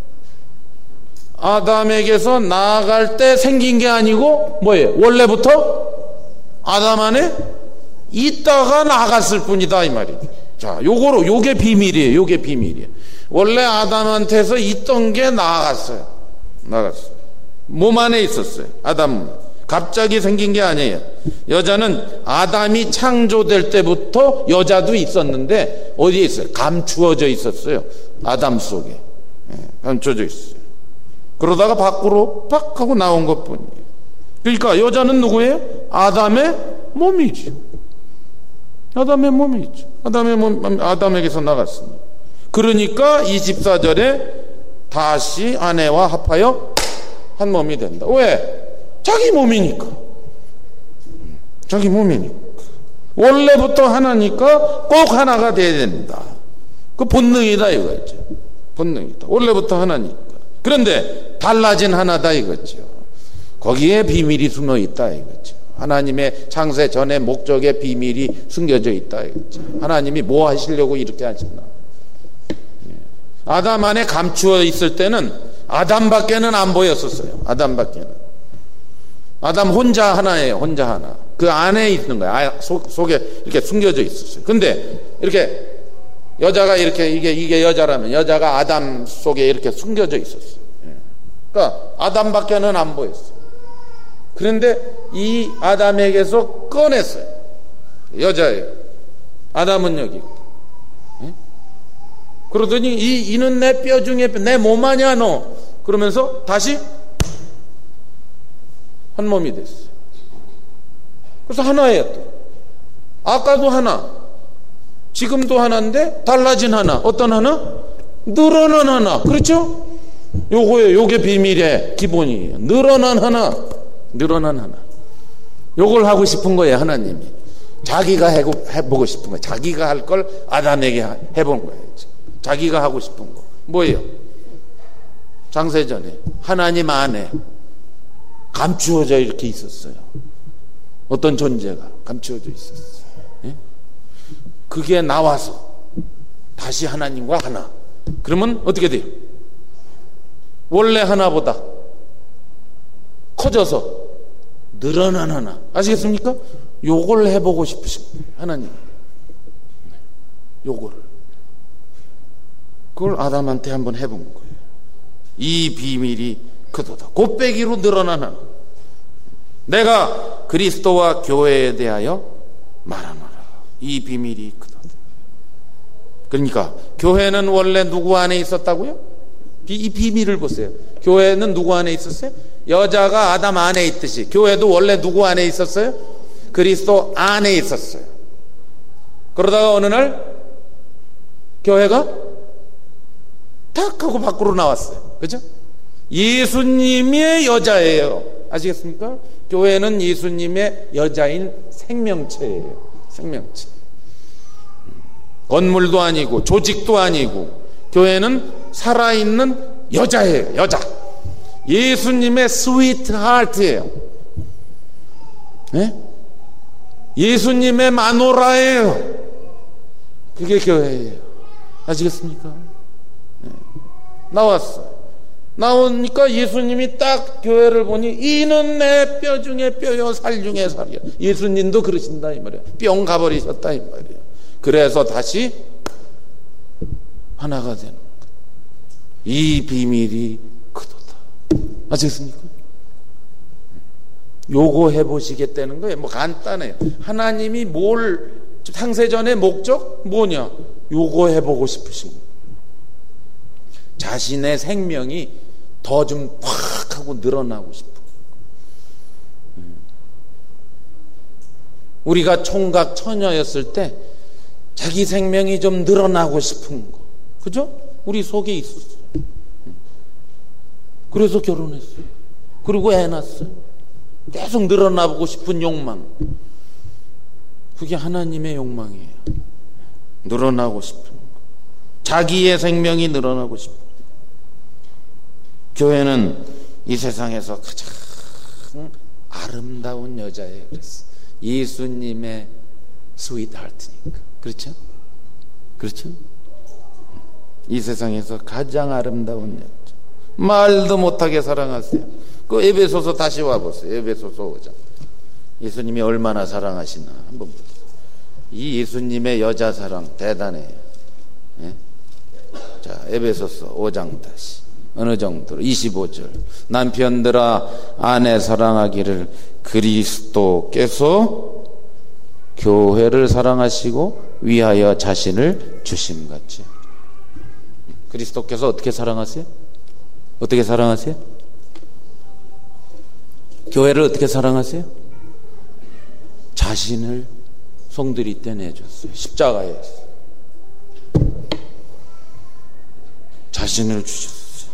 아담에게서 나아갈 때 생긴 게 아니고 뭐예요? 원래부터 아담 안에 있다가 나갔을 뿐이다 이 말이에요. 자, 요게 비밀이에요. 요게 비밀이에요. 원래 아담한테서 있던 게 나갔어요. 몸 안에 있었어요. 아담. 갑자기 생긴 게 아니에요. 여자는 아담이 창조될 때부터 여자도 있었는데 어디에 있어요? 감추어져 있었어요. 아담 속에. 감춰져 있어요. 그러다가 밖으로 팍 하고 나온 것뿐이에요. 그러니까 여자는 누구예요? 아담의 몸이죠. 아담의 몸이죠. 아담에게서 나갔습니다. 그러니까 24절에 다시 아내와 합하여 한 몸이 된다. 왜? 자기 몸이니까. 자기 몸이니까. 원래부터 하나니까 꼭 하나가 돼야 된다. 그 본능이다 이거죠. 본능이다. 원래부터 하나니까. 그런데 달라진 하나다 이거죠. 거기에 비밀이 숨어 있다 이거죠. 하나님의 창세 전의 목적의 비밀이 숨겨져 있다 이거죠. 하나님이 뭐 하시려고 이렇게 하셨나. 아담 안에 감추어 있을 때는 아담밖에는 안 보였었어요. 아담밖에는. 아담 혼자 하나예요. 혼자 하나. 그 안에 있는 거야. 속에 이렇게 숨겨져 있었어요. 근데 이렇게 여자가 이렇게 이게 여자라면 여자가 아담 속에 이렇게 숨겨져 있었어요. 그러니까 아담밖에는 안 보였어요. 그런데 이 아담에게서 꺼냈어요. 여자예요. 아담은 여기 있고. 그러더니 이는 내 뼈 중에 내 몸 아니야 너. 그러면서 다시 한 몸이 됐어요. 그래서 하나예요 또. 아까도 하나, 지금도 하나인데 달라진 하나. 어떤 하나? 늘어난 하나. 그렇죠? 요거예요. 요게 비밀의 기본이에요. 늘어난 하나. 늘어난 하나. 요걸 하고 싶은 거예요. 하나님이. 자기가 해보고 싶은 거예요. 자기가 할 걸 아담에게 해본 거예요. 자기가 하고 싶은 거. 뭐예요? 창세전에 하나님 안에 감추어져 이렇게 있었어요. 어떤 존재가 감추어져 있었어요. 예? 그게 나와서 다시 하나님과 하나. 그러면 어떻게 돼요? 원래 하나보다 커져서 늘어난 하나. 아시겠습니까? 요걸 해보고 싶으신 거예요. 하나님. 요거를. 그걸 아담한테 한번 해본 거예요. 이 비밀이 크도다. 곱배기로 늘어난 하나. 내가 그리스도와 교회에 대하여 말하노라. 이 비밀이 크도다. 그러니까 교회는 원래 누구 안에 있었다고요? 이 비밀을 보세요. 교회는 누구 안에 있었어요? 여자가 아담 안에 있듯이 교회도 원래 누구 안에 있었어요? 그리스도 안에 있었어요. 그러다가 어느 날 교회가 탁 하고 밖으로 나왔어요. 그죠? 예수님의 여자예요. 아시겠습니까? 교회는 예수님의 여자인 생명체예요. 생명체. 건물도 아니고 조직도 아니고 교회는 살아있는 여자예요. 여자. 예수님의 스위트 하트예요. 네? 예수님의 마노라예요. 그게 교회예요. 아시겠습니까? 네. 나왔어. 나오니까 예수님이 딱 교회를 보니 이는 내 뼈 중에 뼈요 살 중에 살이야. 예수님도 그러신다 이 말이야. 뿅 가버리셨다 이 말이야. 그래서 다시 하나가 되는 거다. 이 비밀이 크도다. 아시겠습니까? 요거 해보시겠다는 거예요. 뭐 간단해요. 하나님이 뭘 창세전의 목적 뭐냐? 요거 해보고 싶으신 거예요. 자신의 생명이 더 좀 팍 하고 늘어나고 싶어. 우리가 총각 처녀였을 때 자기 생명이 좀 늘어나고 싶은 거. 그죠? 우리 속에 있었어요. 그래서 결혼했어요. 그리고 애 낳았어요. 계속 늘어나고 싶은 욕망. 그게 하나님의 욕망이에요. 늘어나고 싶은 거. 자기의 생명이 늘어나고 싶은 거. 교회는 이 세상에서 가장 아름다운 여자예요. 그랬어. 예수님의 스윗하트니까. 그렇죠? 그렇죠? 이 세상에서 가장 아름다운 여자. 말도 못하게 사랑하세요. 그 에베소서 다시 와보세요. 에베소서 5장. 예수님이 얼마나 사랑하시나 한번 보세요. 이 예수님의 여자 사랑 대단해요. 예? 자, 에베소서 5장 다시. 어느 정도로 25절 남편들아 아내 사랑하기를 그리스도께서 교회를 사랑하시고 위하여 자신을 주심같이. 그리스도께서 어떻게 사랑하세요? 어떻게 사랑하세요? 교회를 어떻게 사랑하세요? 자신을 송두리 때 내줬어요. 십자가에서 자신을 주셨어요.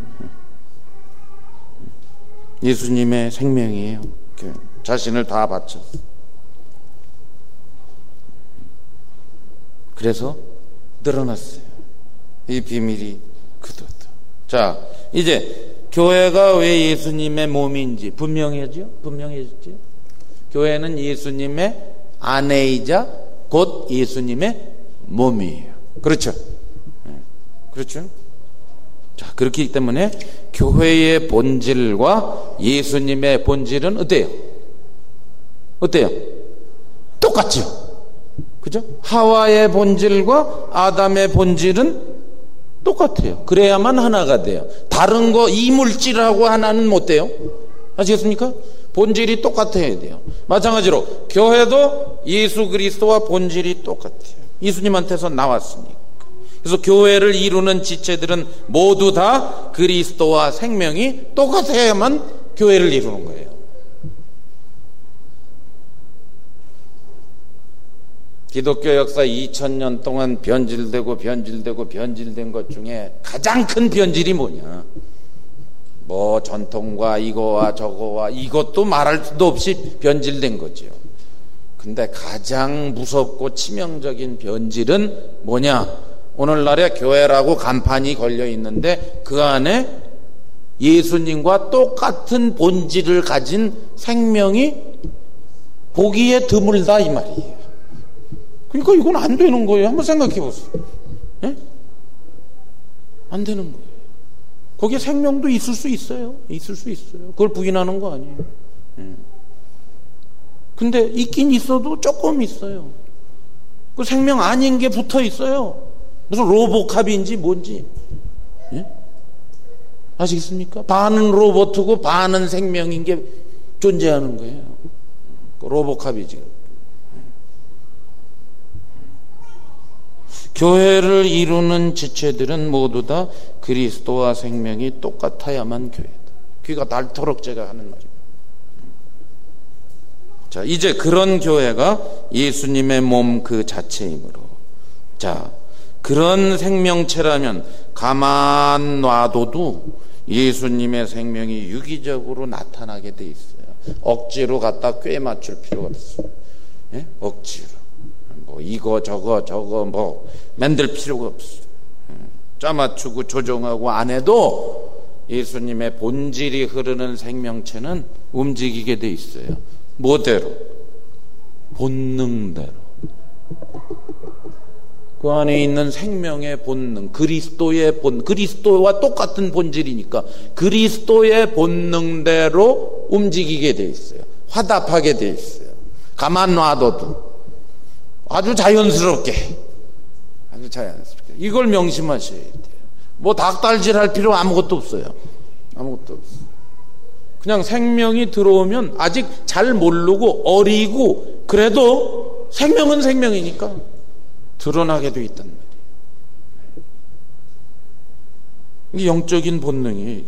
예수님의 생명이에요. 자신을 다 바쳤어요. 그래서 늘어났어요. 이 비밀이 그렇다. 자, 이제 교회가 왜 예수님의 몸인지 분명해졌죠? 교회는 예수님의 아내이자 곧 예수님의 몸이에요. 그렇죠? 그렇죠? 자, 그렇기 때문에 교회의 본질과 예수님의 본질은 어때요? 어때요? 똑같죠? 그죠? 하와의 본질과 아담의 본질은 똑같아요. 그래야만 하나가 돼요. 다른 거 이물질하고 하나는 못 돼요. 아시겠습니까? 본질이 똑같아야 돼요. 마찬가지로 교회도 예수 그리스도와 본질이 똑같아요. 예수님한테서 나왔으니까. 그래서 교회를 이루는 지체들은 모두 다 그리스도와 생명이 똑같아야만 교회를 이루는 거예요. 기독교 역사 2000년 동안 변질된 것 중에 가장 큰 변질이 뭐냐? 뭐 전통과 이거와 저거와 이것도 말할 수도 없이 변질된 거죠. 근데 가장 무섭고 치명적인 변질은 뭐냐? 오늘날의 교회라고 간판이 걸려 있는데 그 안에 예수님과 똑같은 본질을 가진 생명이 보기에 드물다 이 말이에요. 그러니까 이건 안 되는 거예요. 한번 생각해 보세요. 예? 안 되는 거예요. 거기에 생명도 있을 수 있어요. 있을 수 있어요. 그걸 부인하는 거 아니에요. 예. 근데 있긴 있어도 조금 있어요. 그 생명 아닌 게 붙어 있어요. 무슨 로보캅인지 뭔지. 예? 아시겠습니까? 반은 로봇이고 반은 생명인 게 존재하는 거예요. 로보캅이지. 교회를 이루는 지체들은 모두 다 그리스도와 생명이 똑같아야만 교회다. 귀가 닳도록 제가 하는 말입니다. 자, 이제 그런 교회가 예수님의 몸 그 자체이므로, 자, 그런 생명체라면 가만 놔둬도 예수님의 생명이 유기적으로 나타나게 돼 있어요. 억지로 갖다 꿰 맞출 필요가 없어요. 예? 억지로. 뭐 이거 저거 뭐 만들 필요가 없어요. 짜맞추고 조정하고 안 해도 예수님의 본질이 흐르는 생명체는 움직이게 돼 있어요. 뭐대로? 본능대로. 그 안에 있는 생명의 본능, 그리스도와 똑같은 본질이니까 그리스도의 본능대로 움직이게 돼 있어요. 화답하게 돼 있어요. 가만 놔둬도 아주 자연스럽게 이걸 명심하셔야 돼요. 뭐 닭달질할 필요 아무것도 없어요. 아무것도 없어요. 그냥 생명이 들어오면 아직 잘 모르고 어리고 그래도 생명은 생명이니까 드러나게 돼 있단 말이에요. 이게 영적인 본능이에요.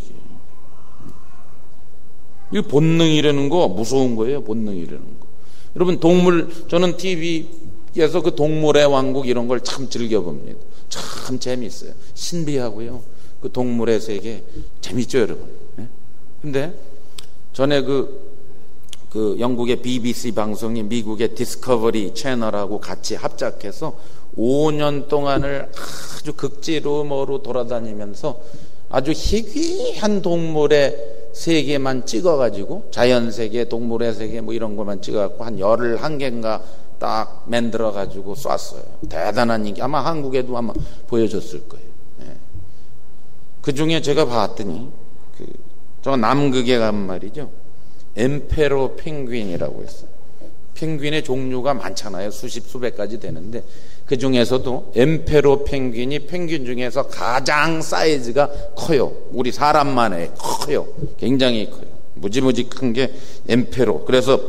이게 본능이라는 거 무서운 거예요. 본능이라는 거. 여러분 저는 TV에서 그 동물의 왕국 이런 걸 참 즐겨봅니다. 참 재미있어요. 신비하고요. 그 동물의 세계 재밌죠, 여러분. 근데 전에 그 영국의 BBC 방송이 미국의 디스커버리 채널하고 같이 합작해서 5년 동안을 아주 극지로 뭐로 돌아다니면서 아주 희귀한 동물의 세계만 찍어가지고 자연세계, 동물의 세계 뭐 이런 것만 찍어갖고 한 11개인가 딱 만들어가지고 쐈어요. 대단한 인기. 아마 한국에도 아마 보여줬을 거예요. 예. 그 중에 제가 봤더니 저 남극에 간 말이죠. 엠페로 펭귄이라고 했어요. 펭귄의 종류가 많잖아요. 수백 가지 되는데 그 중에서도 엠페로 펭귄이 펭귄 중에서 가장 사이즈가 커요. 우리 사람만 해 커요. 굉장히 커요. 무지무지 큰 게 엠페로. 그래서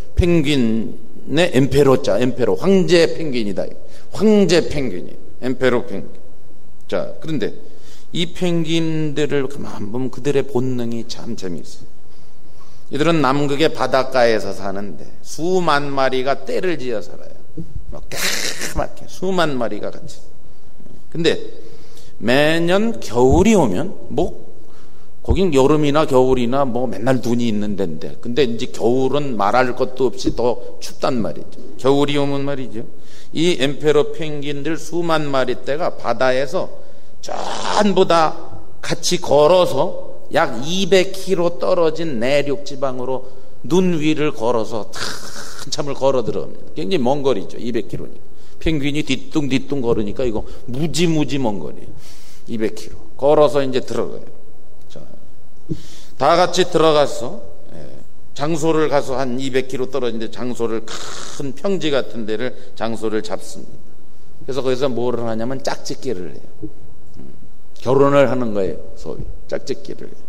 펭귄의 엠페로자, 엠페로. 황제 펭귄이다. 황제 펭귄이. 엠페로 펭귄. 자, 그런데 이 펭귄들을 가만 보면 그들의 본능이 참 재미있어요. 이들은 남극의 바닷가에서 사는데 수만 마리가 떼를 지어 살아요. 까맣게 수만 마리가 같이. 근데 매년 겨울이 오면 거긴 여름이나 겨울이나 맨날 눈이 있는 데인데, 근데 이제 겨울은 말할 것도 없이 더 춥단 말이죠. 겨울이 오면 말이죠, 이 엠페로 펭귄들 수만 마리 떼가 바다에서 전부 다 같이 걸어서 약 200km 떨어진 내륙 지방으로 눈 위를 걸어서 한참을 걸어 들어갑니다. 굉장히 먼 거리죠. 200km니까. 펭귄이 뒤뚱뒤뚱 걸으니까 이거 무지무지 먼 거리예요. 200km. 걸어서 이제 들어가요. 자, 다 같이 들어가서 장소를 가서 한 200km 떨어진 데 장소를, 큰 평지 같은 데를 장소를 잡습니다. 그래서 거기서 뭐를 하냐면 짝짓기를 해요. 결혼을 하는 거예요. 소위 짝짓기를 해요.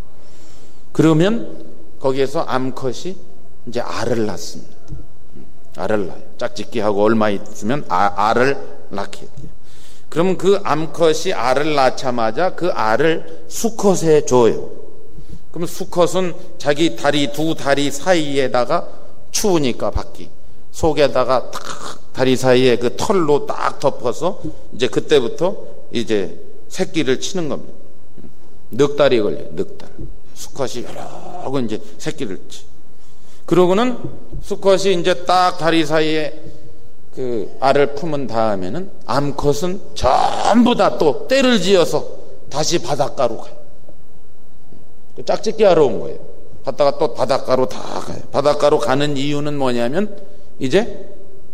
그러면 거기에서 암컷이 이제 알을 낳습니다. 알을 낳아요. 짝짓기하고 얼마 있으면 알을 낳게 돼요. 그러면 그 암컷이 알을 낳자마자 그 알을 수컷에 줘요. 그러면 수컷은 자기 다리, 두 다리 사이에다가, 추우니까 밖이, 속에다가 딱 다리 사이에 그 털로 딱 덮어서 이제 그때부터 이제 새끼를 치는 겁니다. 넉 달이 걸려요. 넉 달. 수컷이 여러 이제 새끼를 치. 그러고는 수컷이 이제 딱 다리 사이에 그 알을 품은 다음에는 암컷은 전부 다 또 떼를 지어서 다시 바닷가로 가요. 짝짓기 하러 온 거예요. 갔다가 또 바닷가로 다 가요. 바닷가로 가는 이유는 뭐냐면 이제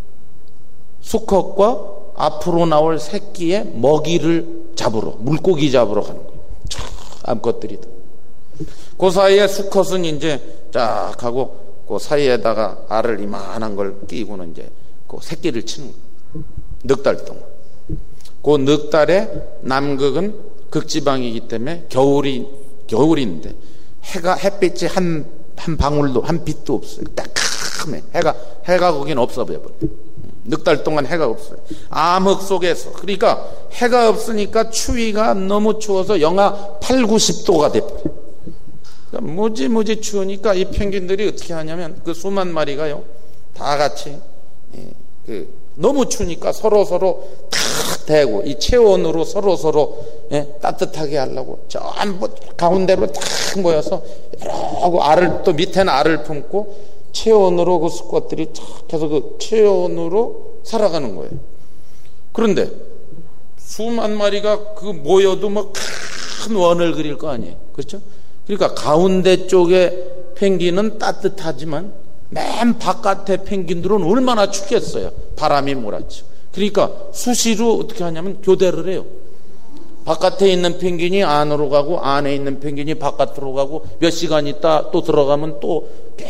수컷과 앞으로 나올 새끼의 먹이를 잡으러, 물고기 잡으러 가는 거예요. 암컷들이 다. 그 사이에 수컷은 이제 쫙 하고 그 사이에다가 알을 이만한 걸 끼고는 이제 그 새끼를 치는 거예요. 넉 달 동안. 그 넉 달에 남극은 극지방이기 때문에 겨울인데 햇빛이 한 방울도, 한 빛도 없어요. 따끔해. 해가 거긴 없어 버려요. 넉 달 동안 해가 없어요. 암흑 속에서. 그러니까 해가 없으니까 추위가 너무 추워서 영하 8, 90도가 돼버려요. 그러니까 무지 추우니까 이 펭귄들이 어떻게 하냐면 그 수만 마리가요, 다 같이 너무 추우니까 서로 탁 대고 이 체온으로 서로 따뜻하게 하려고 전부 가운데로 탁 모여서 여러 알을, 또 밑에는 알을 품고 체온으로 그 수컷들이 탁 해서 그 체온으로 살아가는 거예요. 그런데 수만 마리가 그 모여도 큰 원을 그릴 거 아니에요. 그렇죠? 그러니까 가운데 쪽에 펭귄은 따뜻하지만 맨 바깥에 펭귄들은 얼마나 춥겠어요. 바람이 몰아치고. 그러니까 수시로 어떻게 하냐면 교대를 해요. 바깥에 있는 펭귄이 안으로 가고 안에 있는 펭귄이 바깥으로 가고 몇 시간 있다 또 들어가면 또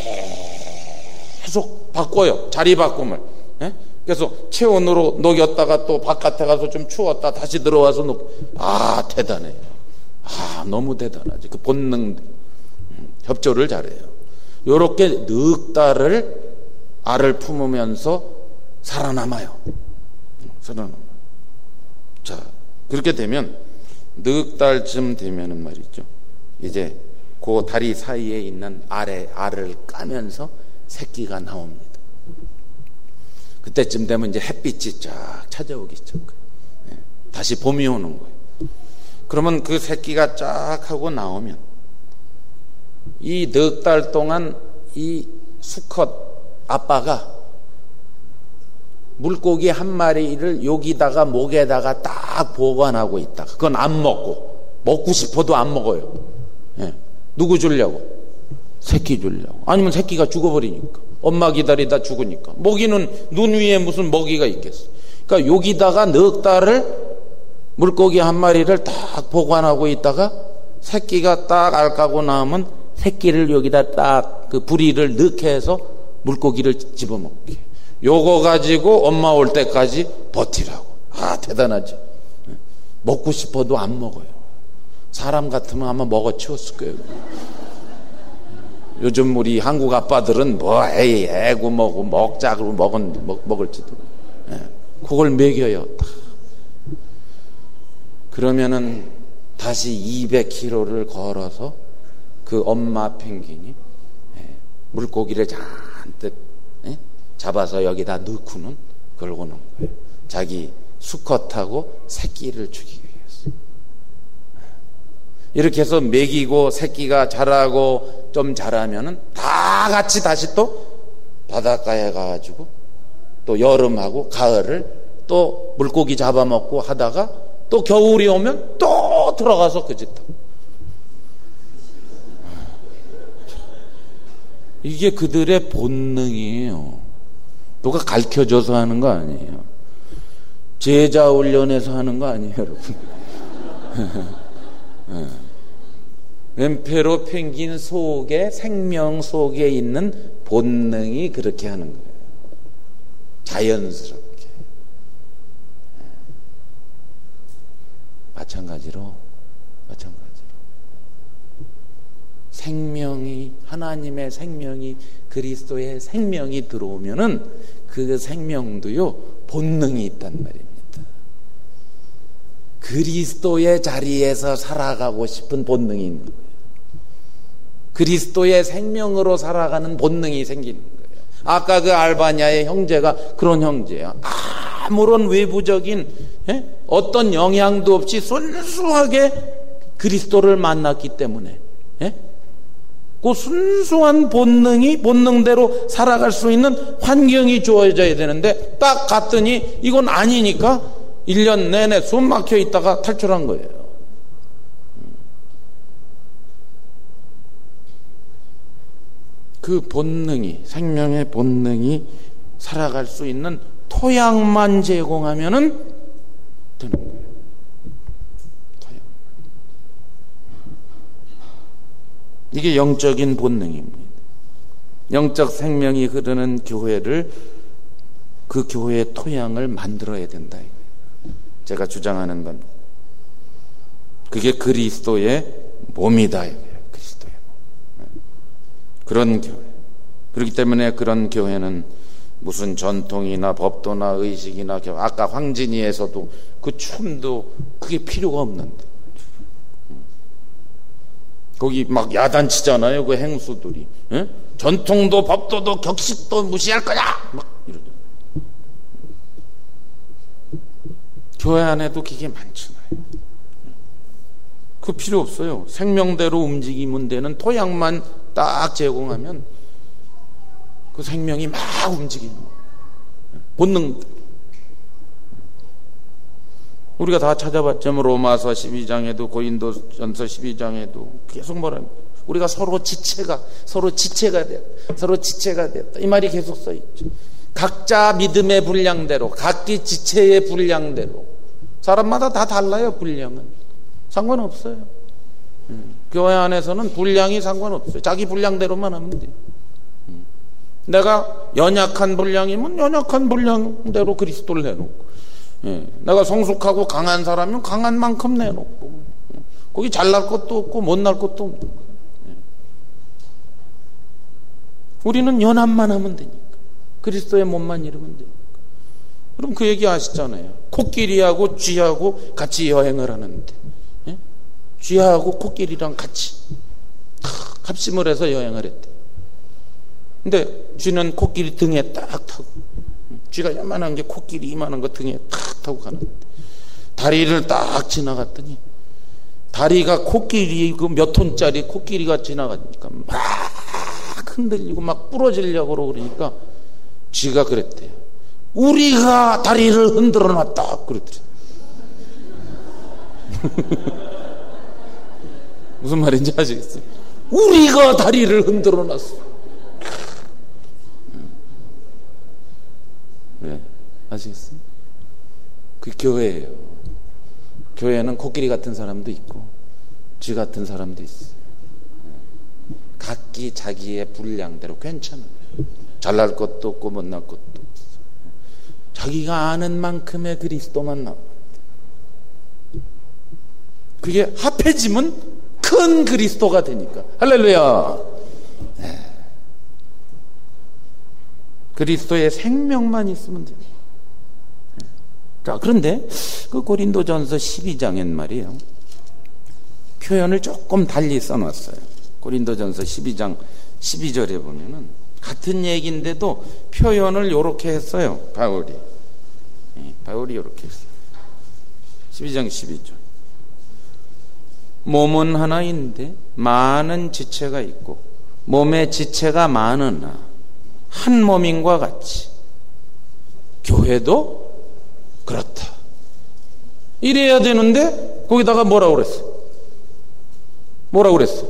계속 바꿔요. 자리 바꿈을. 그래서 체온으로 녹였다가 또 바깥에 가서 좀 추웠다 다시 들어와서 대단해요. 너무 대단하지. 그 본능, 협조를 잘해요. 요렇게 넉 달을 알을 품으면서 살아남아요. 자, 그렇게 되면 넉 달쯤 되면은 말이죠, 이제 그 다리 사이에 있는 알을 까면서 새끼가 나옵니다. 그때쯤 되면 이제 햇빛이 쫙 찾아오기 시작해요. 다시 봄이 오는 거예요. 그러면 그 새끼가 쫙 하고 나오면 이 넉 달 동안 이 수컷 아빠가 물고기 한 마리를 여기다가 목에다가 딱 보관하고 있다. 그건 안 먹고 싶어도 안 먹어요. 누구 주려고? 새끼 주려고. 아니면 새끼가 죽어버리니까. 엄마 기다리다 죽으니까. 먹이는 눈 위에 무슨 먹이가 있겠어. 그러니까 여기다가 넉 달을 물고기 한 마리를 딱 보관하고 있다가 새끼가 딱 알 까고 나오면 새끼를 여기다 딱 그 부리를 넣게 해서 물고기를 집어먹게. 요거 가지고 엄마 올 때까지 버티라고. 대단하죠. 먹고 싶어도 안 먹어요. 사람 같으면 아마 먹어 치웠을 거예요. 요즘 우리 한국 아빠들은 뭐 에이 애고 뭐고 먹자고 먹을지도 그걸 먹여요. 그러면은 다시 200km를 걸어서 그 엄마 펭귄이 물고기를 잔뜩 잡아서 여기다 넣고는 그걸 오는 거예요. 자기 수컷하고 새끼를 죽이기 위해서. 이렇게 해서 먹이고 새끼가 자라고 좀 자라면은 다 같이 다시 또 바닷가에 가가지고 또 여름하고 가을을 또 물고기 잡아먹고 하다가 또 겨울이 오면 또 들어가서 그 짓 하고. 이게 그들의 본능이에요. 누가 가르쳐줘서 하는 거 아니에요. 제자 훈련해서 하는 거 아니에요, 여러분. 엠페로 펭귄 속에, 생명 속에 있는 본능이 그렇게 하는 거예요. 자연스럽게. 마찬가지로 생명이, 하나님의 생명이, 그리스도의 생명이 들어오면은 그 생명도요 본능이 있단 말입니다. 그리스도의 자리에서 살아가고 싶은 본능이 있는 거예요. 그리스도의 생명으로 살아가는 본능이 생기는 거예요. 아까 그 알바냐의 형제가 그런 형제야. 아무런 외부적인 어떤 영향도 없이 순수하게 그리스도를 만났기 때문에 그 순수한 본능대로 살아갈 수 있는 환경이 주어져야 되는데 딱 갔더니 이건 아니니까 1년 내내 숨 막혀 있다가 탈출한 거예요. 그 본능이, 생명의 본능이 살아갈 수 있는 토양만 제공하면은 되는 거예요. 토양. 이게 영적인 본능입니다. 영적 생명이 흐르는 교회를, 그 교회의 토양을 만들어야 된다. 제가 주장하는 건 그게 그리스도의 몸이다. 그리스도의 몸. 그런 교회. 그렇기 때문에 그런 교회는 무슨 전통이나 법도나 의식이나 아까 황진이에서도 그 춤도 그게 필요가 없는데 거기 막 야단치잖아요. 그 행수들이 전통도 법도도 격식도 무시할 거냐 막 이러죠. 교회 안에도 그게 많잖아요. 그 필요 없어요. 생명대로 움직이면 되는 토양만 딱 제공하면 그 생명이 막 움직이는 본능. 우리가 다 찾아봤죠. 로마서 12장에도 고린도전서 12장에도 계속 말합니다. 우리가 서로 지체가 됐다. 이 말이 계속 써 있죠. 각자 믿음의 분량대로, 각기 지체의 분량대로. 사람마다 다 달라요. 분량은 상관없어요. 교회 안에서는 분량이 상관없어요. 자기 분량대로만 하면 돼요. 내가 연약한 분량이면 연약한 분량대로 그리스도를 내놓고, 내가 성숙하고 강한 사람이면 강한 만큼 내놓고, 거기 잘날 것도 없고 못날 것도 없는 거예요. 우리는 연합만 하면 되니까, 그리스도의 몸만 이루면 되니까. 그럼 그 얘기 아시잖아요. 코끼리하고 쥐하고 같이 여행을 하는데, 쥐하고 코끼리랑 같이 합심을 해서 여행을 했대. 근데 쥐는 코끼리 등에 딱 타고, 쥐가 요만한 게 코끼리 이만한 거 등에 딱 타고 가는데, 다리를 딱 지나갔더니 다리가 코끼리 그 몇 톤짜리 코끼리가 지나가니까 막 흔들리고 막 부러지려고 그러니까 쥐가 그랬대요. 우리가 다리를 흔들어 놨다 그랬더래. 무슨 말인지 아시겠어요? 우리가 다리를 흔들어 놨어. 네, 아시겠어요? 그 교회예요. 교회는 코끼리 같은 사람도 있고 쥐 같은 사람도 있어요. 각기 자기의 분량대로 괜찮아요. 잘날 것도 없고 못날 것도 없어요. 자기가 아는 만큼의 그리스도만 나와요. 그게 합해지면 큰 그리스도가 되니까. 할렐루야. 네. 그리스도의 생명만 있으면 돼요. 자, 그런데 그 고린도전서 12장엔 말이에요, 표현을 조금 달리 써놨어요. 고린도전서 12장 12절에 보면은 같은 얘기인데도 표현을 이렇게 했어요. 바울이 이렇게 했어요. 12장 12절. 몸은 하나인데 많은 지체가 있고 몸의 지체가 많으나 한 몸인과 같이 교회도 그렇다. 이래야 되는데 거기다가 뭐라고 그랬어?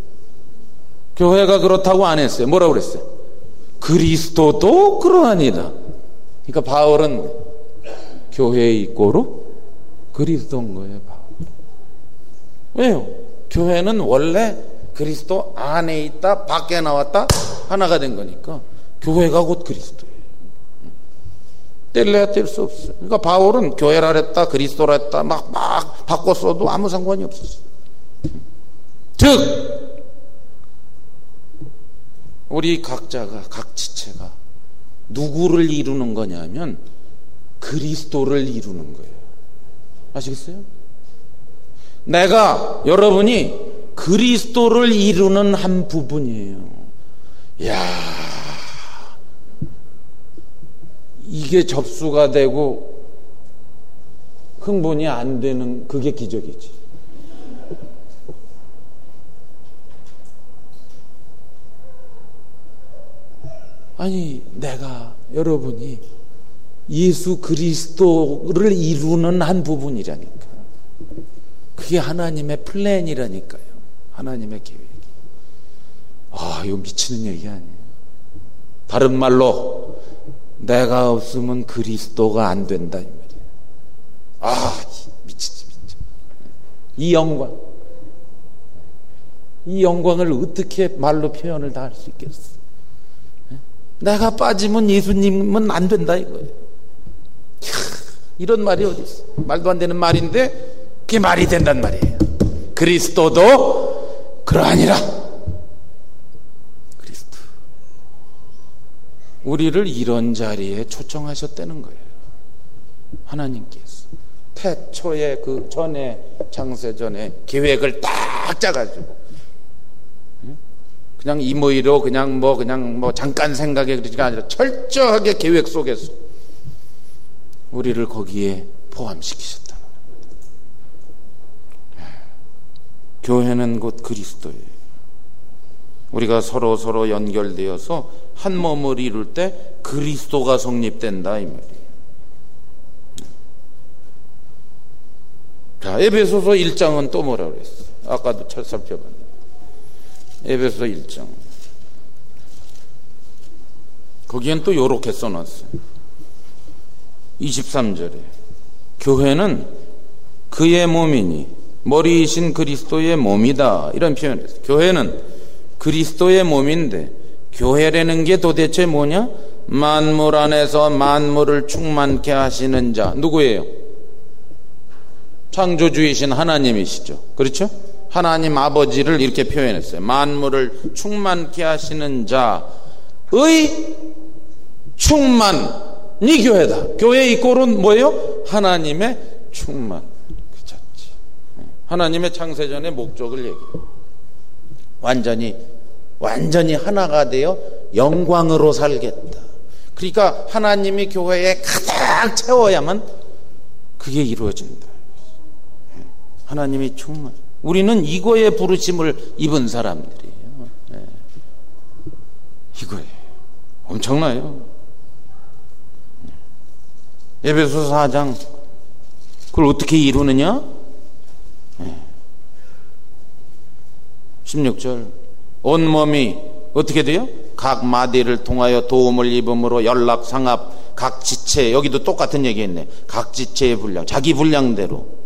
교회가 그렇다고 안 했어요. 뭐라고 그랬어요? 그리스도도 그러하니라. 그러니까 바울은 교회의 이꼬로 그리스도인 거예요. 바울. 왜요? 교회는 원래 그리스도 안에 있다 밖에 나왔다 하나가 된 거니까 교회가 곧 그리스도예요. 뗄래야 뗄 수 없어요. 그러니까 바울은 교회라 했다 그리스도라 했다 막 바꿨어도 아무 상관이 없었어요. 즉 우리 각자가, 각 지체가 누구를 이루는 거냐면 그리스도를 이루는 거예요. 아시겠어요? 여러분이 그리스도를 이루는 한 부분이에요. 이야, 이게 접수가 되고 흥분이 안 되는 그게 기적이지. 아니, 여러분이 예수 그리스도를 이루는 한 부분이라니까. 그게 하나님의 플랜이라니까요. 하나님의 계획이. 이거 미치는 얘기 아니에요. 다른 말로 내가 없으면 그리스도가 안 된다 이 말이에요. 미치지. 이 영광을 어떻게 말로 표현을 다 할 수 있겠어? 내가 빠지면 예수님은 안 된다 이거예요. 이런 말이 어디 있어? 말도 안 되는 말인데 그게 말이 된단 말이에요. 그리스도도 그러하니라. 그리스도. 우리를 이런 자리에 초청하셨다는 거예요. 하나님께서 태초에 그 전에 창세 전에 계획을 딱 짜가지고 그냥 임의로 그냥 잠깐 생각에 그러지가 아니라 철저하게 계획 속에서 우리를 거기에 포함시키셨다는 겁니다. 교회는 곧 그리스도예요. 우리가 서로 연결되어서 한 몸을 이룰 때 그리스도가 성립된다 이 말이에요. 자, 에베소서 1장은 또 뭐라고 그랬어요? 아까도 살펴봤는데 에베소 1장 거기엔 또 요렇게 써놨어요. 23절에 교회는 그의 몸이니 머리이신 그리스도의 몸이다 이런 표현을 했어요. 교회는 그리스도의 몸인데 교회라는 게 도대체 뭐냐? 만물 안에서 만물을 충만케 하시는 자 누구예요? 창조주이신 하나님이시죠. 그렇죠? 하나님 아버지를 이렇게 표현했어요. 만물을 충만케 하시는 자의 충만이 교회다. 교회의 꼴은 뭐예요? 하나님의 충만. 그 자체. 하나님의 창세전의 목적을 얘기해요. 완전히 하나가 되어 영광으로 살겠다. 그러니까 하나님이 교회에 가득 채워야만 그게 이루어진다. 하나님이 충만. 우리는 이거에 부르심을 입은 사람들이에요. 이거예요. 엄청나요. 에베소 4장 그걸 어떻게 이루느냐? 16절 온몸이 어떻게 돼요? 각 마디를 통하여 도움을 입음으로 연락, 상합, 각 지체 여기도 똑같은 얘기했네. 각 지체의 분량, 자기 분량대로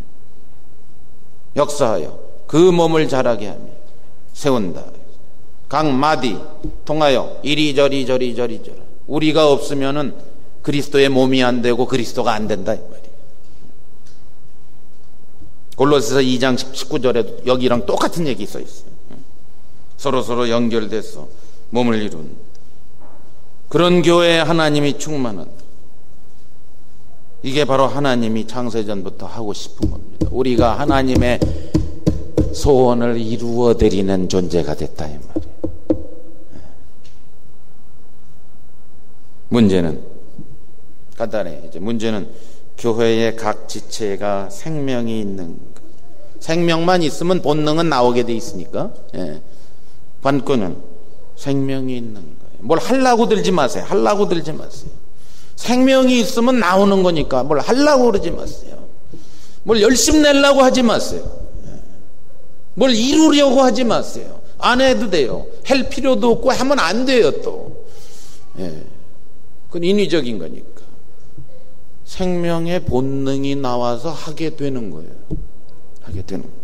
역사하여 그 몸을 자라게 하며 세운다. 각 마디 통하여 이리저리 우리가 없으면은 그리스도의 몸이 안 되고 그리스도가 안 된다 이 말이에요. 골로새서 2장 19절에도 여기랑 똑같은 얘기 써 있어요. 서로 연결돼서 몸을 이룬. 그런 교회에 하나님이 충만한다. 이게 바로 하나님이 창세전부터 하고 싶은 겁니다. 우리가 하나님의 소원을 이루어드리는 존재가 됐다 이 말이에요. 문제는 간단해. 이제 문제는 교회의 각 지체가 생명이 있는 것. 생명만 있으면 본능은 나오게 돼 있으니까. 관건은 생명이 있는 거예요. 뭘 하려고 들지 마세요. 하려고 들지 마세요. 생명이 있으면 나오는 거니까 뭘 하려고 그러지 마세요. 뭘 열심 내려고 하지 마세요. 뭘 이루려고 하지 마세요. 안 해도 돼요. 할 필요도 없고 하면 안 돼요 또. 그건 인위적인 거니까. 생명의 본능이 나와서 하게 되는 거예요. 하게 되는 거예요.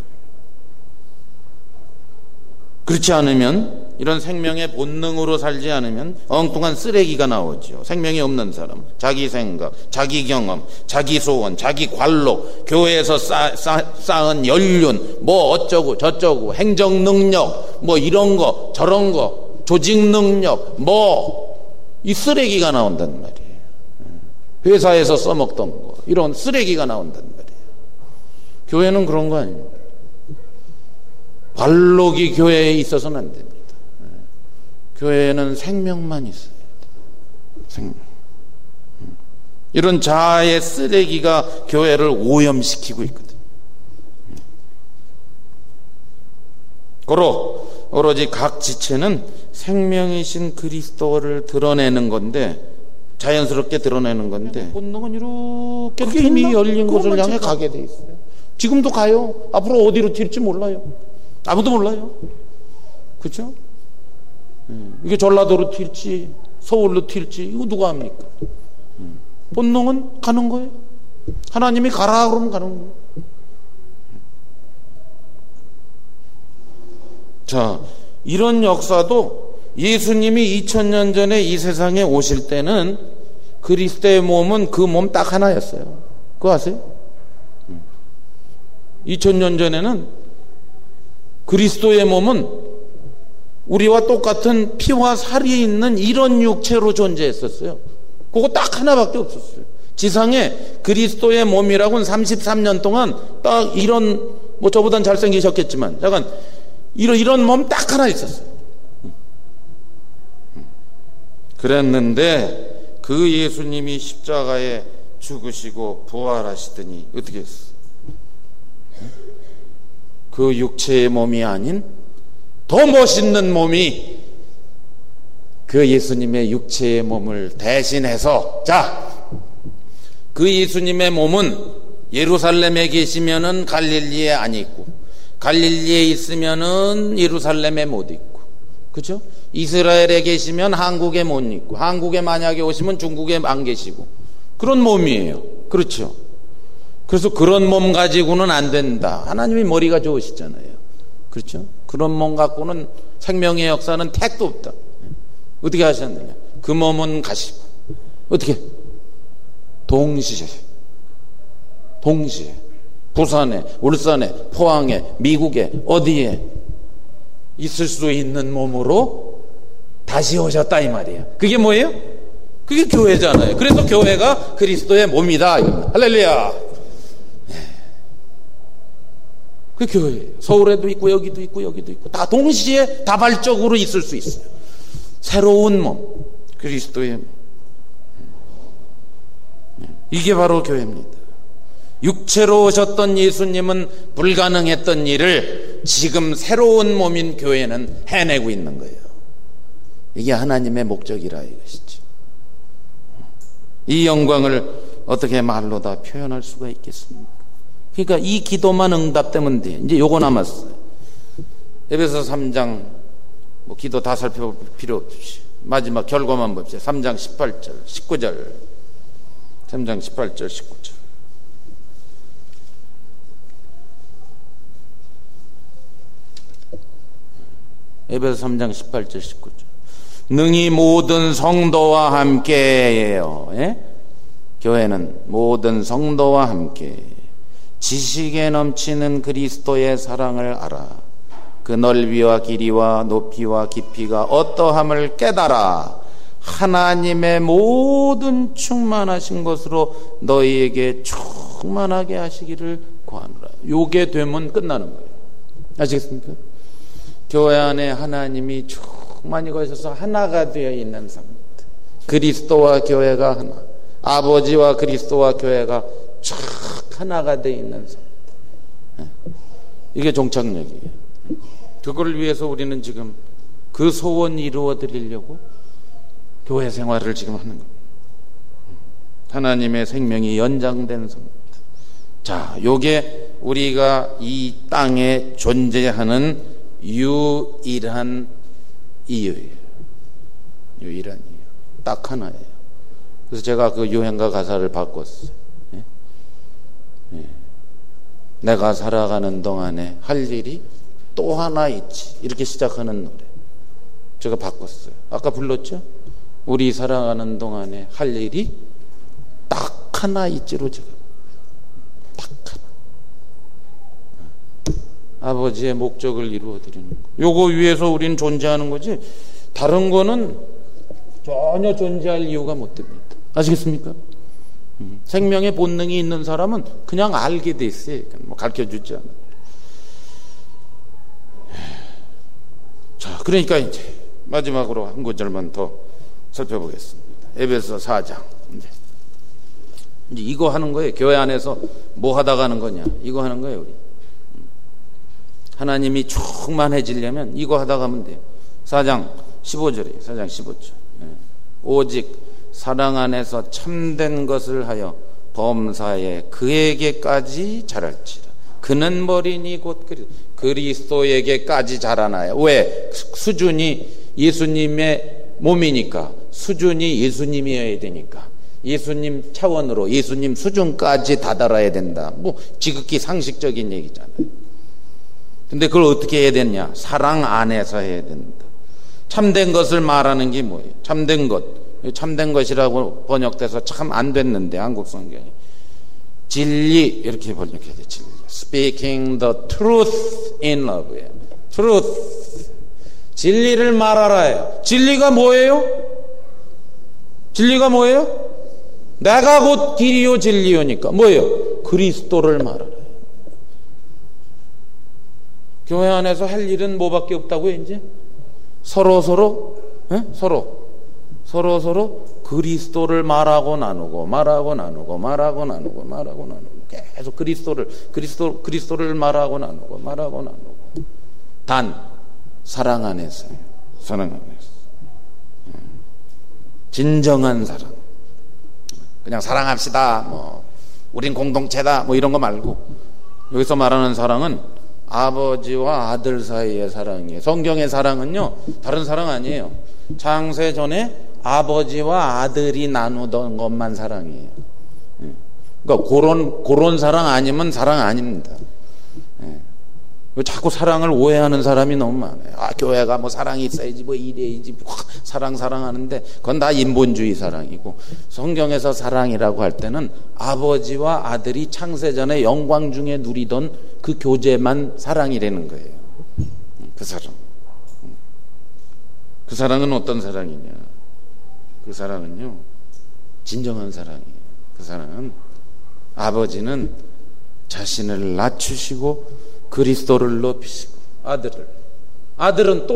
그렇지 않으면, 이런 생명의 본능으로 살지 않으면 엉뚱한 쓰레기가 나오죠. 생명이 없는 사람, 자기 생각, 자기 경험, 자기 소원, 자기 관록, 교회에서 쌓은 연륜, 뭐 어쩌고 저쩌고, 행정 능력, 뭐 이런 거 저런 거, 조직 능력, 뭐 이 쓰레기가 나온단 말이에요. 회사에서 써먹던 거, 이런 쓰레기가 나온단 말이에요. 교회는 그런 거 아닙니다. 관록이 교회에 있어서는 안 됩니다. 교회에는 생명만 있어야 돼요. 생명. 이런 자아의 쓰레기가 교회를 오염시키고 있거든요. 고로 오로지 각 지체는 생명이신 그리스도를 드러내는 건데, 자연스럽게 드러내는 건데, 본능은 이렇게 힘이 열린 곳을 향해 가게 돼 있어요. 지금도 가요. 앞으로 어디로 튈지 몰라요. 아무도 몰라요. 그렇죠? 이게 전라도로 튈지 서울로 튈지 이거 누가 합니까? 본능은 가는 거예요. 하나님이 가라 그러면 가는 거예요. 자, 이런 역사도 예수님이 2000년 전에 이 세상에 오실 때는 그리스도의 몸은 그 몸 딱 하나였어요. 그거 아세요? 2000년 전에는 그리스도의 몸은 우리와 똑같은 피와 살이 있는 이런 육체로 존재했었어요. 그거 딱 하나밖에 없었어요. 지상에 그리스도의 몸이라고는 33년 동안 딱 이런, 뭐 저보단 잘생기셨겠지만 약간 이런 몸 딱 하나 있었어요. 그랬는데 그 예수님이 십자가에 죽으시고 부활하시더니 어떻게 했어요? 그 육체의 몸이 아닌 더 멋있는 몸이 그 예수님의 육체의 몸을 대신해서, 자, 그 예수님의 몸은 예루살렘에 계시면은 갈릴리에 안 있고, 갈릴리에 있으면은 예루살렘에 못 있고, 그죠? 이스라엘에 계시면 한국에 못 있고, 한국에 만약에 오시면 중국에 안 계시고, 그런 몸이에요. 그렇죠? 그래서 그런 몸 가지고는 안 된다. 하나님이 머리가 좋으시잖아요. 그렇죠? 그런 몸 갖고는 생명의 역사는 택도 없다. 어떻게 하셨느냐? 그 몸은 가시고, 어떻게? 동시에 부산에, 울산에, 포항에, 미국에, 어디에 있을 수 있는 몸으로 다시 오셨다 이 말이에요. 그게 뭐예요? 그게 교회잖아요. 그래서 교회가 그리스도의 몸이다. 할렐루야. 그 교회예요. 서울에도 있고 여기도 있고 여기도 있고 다 동시에 다발적으로 있을 수 있어요. 새로운 몸, 그리스도의 몸. 이게 바로 교회입니다. 육체로 오셨던 예수님은 불가능했던 일을 지금 새로운 몸인 교회는 해내고 있는 거예요. 이게 하나님의 목적이라 이것이죠. 이 영광을 어떻게 말로 다 표현할 수가 있겠습니까? 그러니까 이 기도만 응답되면 돼. 이제 요거 남았어요. 에베소 3장 뭐 기도 다 살펴볼 필요 없이 마지막 결과만 봅시다. 3장 18절 19절 3장 18절 19절 에베소 3장 18절 19절 능히 모든 성도와 함께예요. 예? 교회는 모든 성도와 함께 지식에 넘치는 그리스도의 사랑을 알아 그 넓이와 길이와 높이와 깊이가 어떠함을 깨달아 하나님의 모든 충만하신 것으로 너희에게 충만하게 하시기를 구하노라. 요게 되면 끝나는 거예요. 아시겠습니까? 교회 안에 하나님이 충만히 거하셔서 하나가 되어 있는 상태. 그리스도와 교회가 하나, 아버지와 그리스도와 교회가 쫙 하나가 되어 있는 상태. 이게 종착역이에요. 그걸 위해서 우리는 지금 그 소원 이루어 드리려고 교회 생활을 지금 하는 겁니다. 하나님의 생명이 연장된 상태. 자, 요게 우리가 이 땅에 존재하는 유일한 이유예요. 유일한 이유. 딱 하나예요. 그래서 제가 그 유행가 가사를 바꿨어요. 예? 예. 내가 살아가는 동안에 할 일이 또 하나 있지. 이렇게 시작하는 노래. 제가 바꿨어요. 아까 불렀죠? 우리 살아가는 동안에 할 일이 딱 하나 있지로 제가. 딱 하나. 아버지의 목적을 이루어 드리는 거. 요거 위해서 우리는 존재하는 거지. 다른 거는 전혀 존재할 이유가 못 됩니다. 아시겠습니까? 생명의 본능이 있는 사람은 그냥 알게 돼 있어요. 뭐 가르쳐 주지 않아요. 자, 그러니까 이제 마지막으로 한 구절만 더 살펴보겠습니다. 에베소 4장. 이제 이거 하는 거예요. 교회 안에서 뭐 하다가 하는 거냐? 이거 하는 거예요, 우리. 하나님이 충만해지려면 이거 하다가 하면 돼요. 4장 15절이에요. 4장 15절. 오직 사랑 안에서 참된 것을 하여 범사에 그에게까지 자랄지라. 그는 머리니 곧 그리스도에게까지 자라나요. 왜? 수준이 예수님의 몸이니까, 수준이 예수님이어야 되니까, 예수님 차원으로 예수님 수준까지 다다라야 된다. 뭐 지극히 상식적인 얘기잖아요. 근데 그걸 어떻게 해야 되냐? 사랑 안에서 해야 된다. 참된 것을 말하는 게 뭐예요? 참된 것. 참된 것이라고 번역돼서 참 안 됐는데 한국 성경이 진리 이렇게 번역해야 돼. 진리. Speaking the truth in love. truth. 진리를 말하라요. 진리가 뭐예요? 진리가 뭐예요? 내가 곧 길이요 진리요니까 뭐예요? 그리스도를 말하라요. 교회 안에서 할 일은 뭐밖에 없다고요? 이제 서로 그리스도를 말하고 나누고 계속 그리스도를 말하고 나누고 단 사랑 안에서요. 사랑 안에서 진정한 사랑. 그냥 사랑합시다. 뭐 우린 공동체다. 뭐 이런 거 말고 여기서 말하는 사랑은 아버지와 아들 사이의 사랑이에요. 성경의 사랑은요 다른 사랑 아니에요. 창세 전에 아버지와 아들이 나누던 것만 사랑이에요. 그러니까 그런 사랑 아니면 사랑 아닙니다. 자꾸 사랑을 오해하는 사람이 너무 많아요. 아, 교회가 뭐 사랑이 있어야지 뭐 이래야지 뭐 사랑하는데 그건 다 인본주의 사랑이고, 성경에서 사랑이라고 할 때는 아버지와 아들이 창세전에 영광 중에 누리던 그 교제만 사랑이라는 거예요. 그 사랑. 그 사랑은 어떤 사랑이냐? 그 사랑은요 진정한 사랑이에요. 그 사랑은 아버지는 자신을 낮추시고 그리스도를 높이시고, 아들은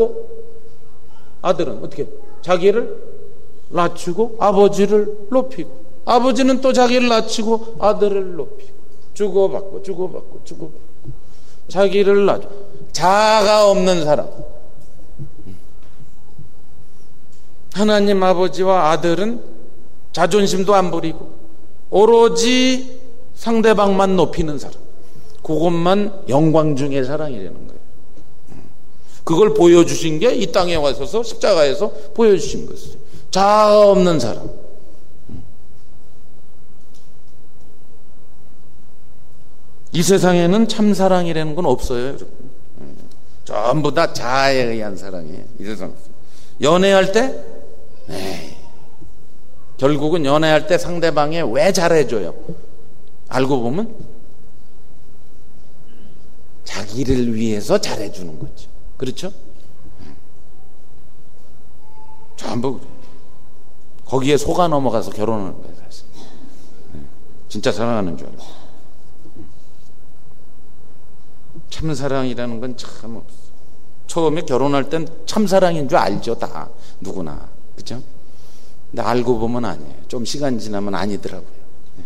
어떻게 자기를 낮추고 아버지를 높이고, 아버지는 또 자기를 낮추고 아들을 높이고, 주고받고 자기를 낮추고, 자아가 없는 사람. 하나님 아버지와 아들은 자존심도 안 부리고 오로지 상대방만 높이는 사람. 그것만 영광 중의 사랑이라는 거예요. 그걸 보여주신 게 이 땅에 와서 십자가에서 보여주신 것이죠. 자아 없는 사람. 이 세상에는 참 사랑이라는 건 없어요, 여러분. 전부 다 자아에 의한 사랑이에요. 이 세상. 연애할 때, 결국은 연애할 때 상대방에 왜 잘해줘요? 알고 보면 자기를 위해서 잘해주는 거죠. 그렇죠? 전부 그래요. 거기에 속아 넘어가서 결혼하는 거예요, 사실. 진짜 사랑하는 줄 알고. 참사랑이라는 건 참 없어. 처음에 결혼할 땐 참사랑인 줄 알죠, 다. 누구나. 그죠? 근데 알고 보면 아니에요. 좀 시간 지나면 아니더라고요.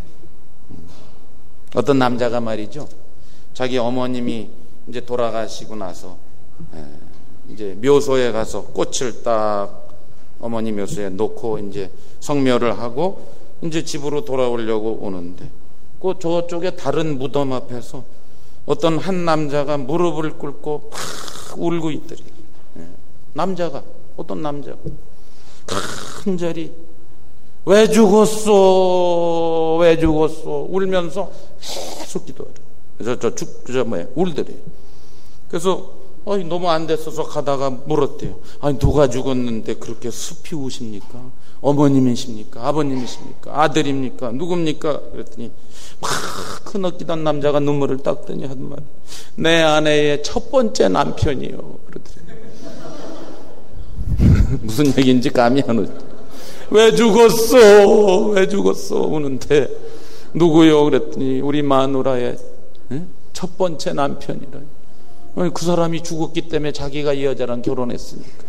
어떤 남자가 말이죠, 자기 어머님이 이제 돌아가시고 나서 이제 묘소에 가서 꽃을 딱 어머니 묘소에 놓고 이제 성묘를 하고 이제 집으로 돌아오려고 오는데 그 저쪽에 다른 무덤 앞에서 어떤 한 남자가 무릎을 꿇고 팍 울고 있더래. 남자가, 어떤 남자가 간절히 왜 죽었어? 왜 죽었어? 울면서 계속 기도하래. 그래서 울더래요. 그래서 너무 안 됐어서 가다가 물었대요. 아니, 누가 죽었는데 그렇게 습히 우십니까? 어머님이십니까? 아버님이십니까? 아들입니까? 누굽니까? 그랬더니 막 흐느끼던 남자가 눈물을 닦더니 한 말, 내 아내의 첫 번째 남편이요. 그러더래요. 무슨 얘기인지 감이 안 오죠. 왜 죽었어? 왜 죽었어? 우는데 누구요? 그랬더니 우리 마누라의 첫 번째 남편이라. 그 사람이 죽었기 때문에 자기가 이 여자랑 결혼했으니까.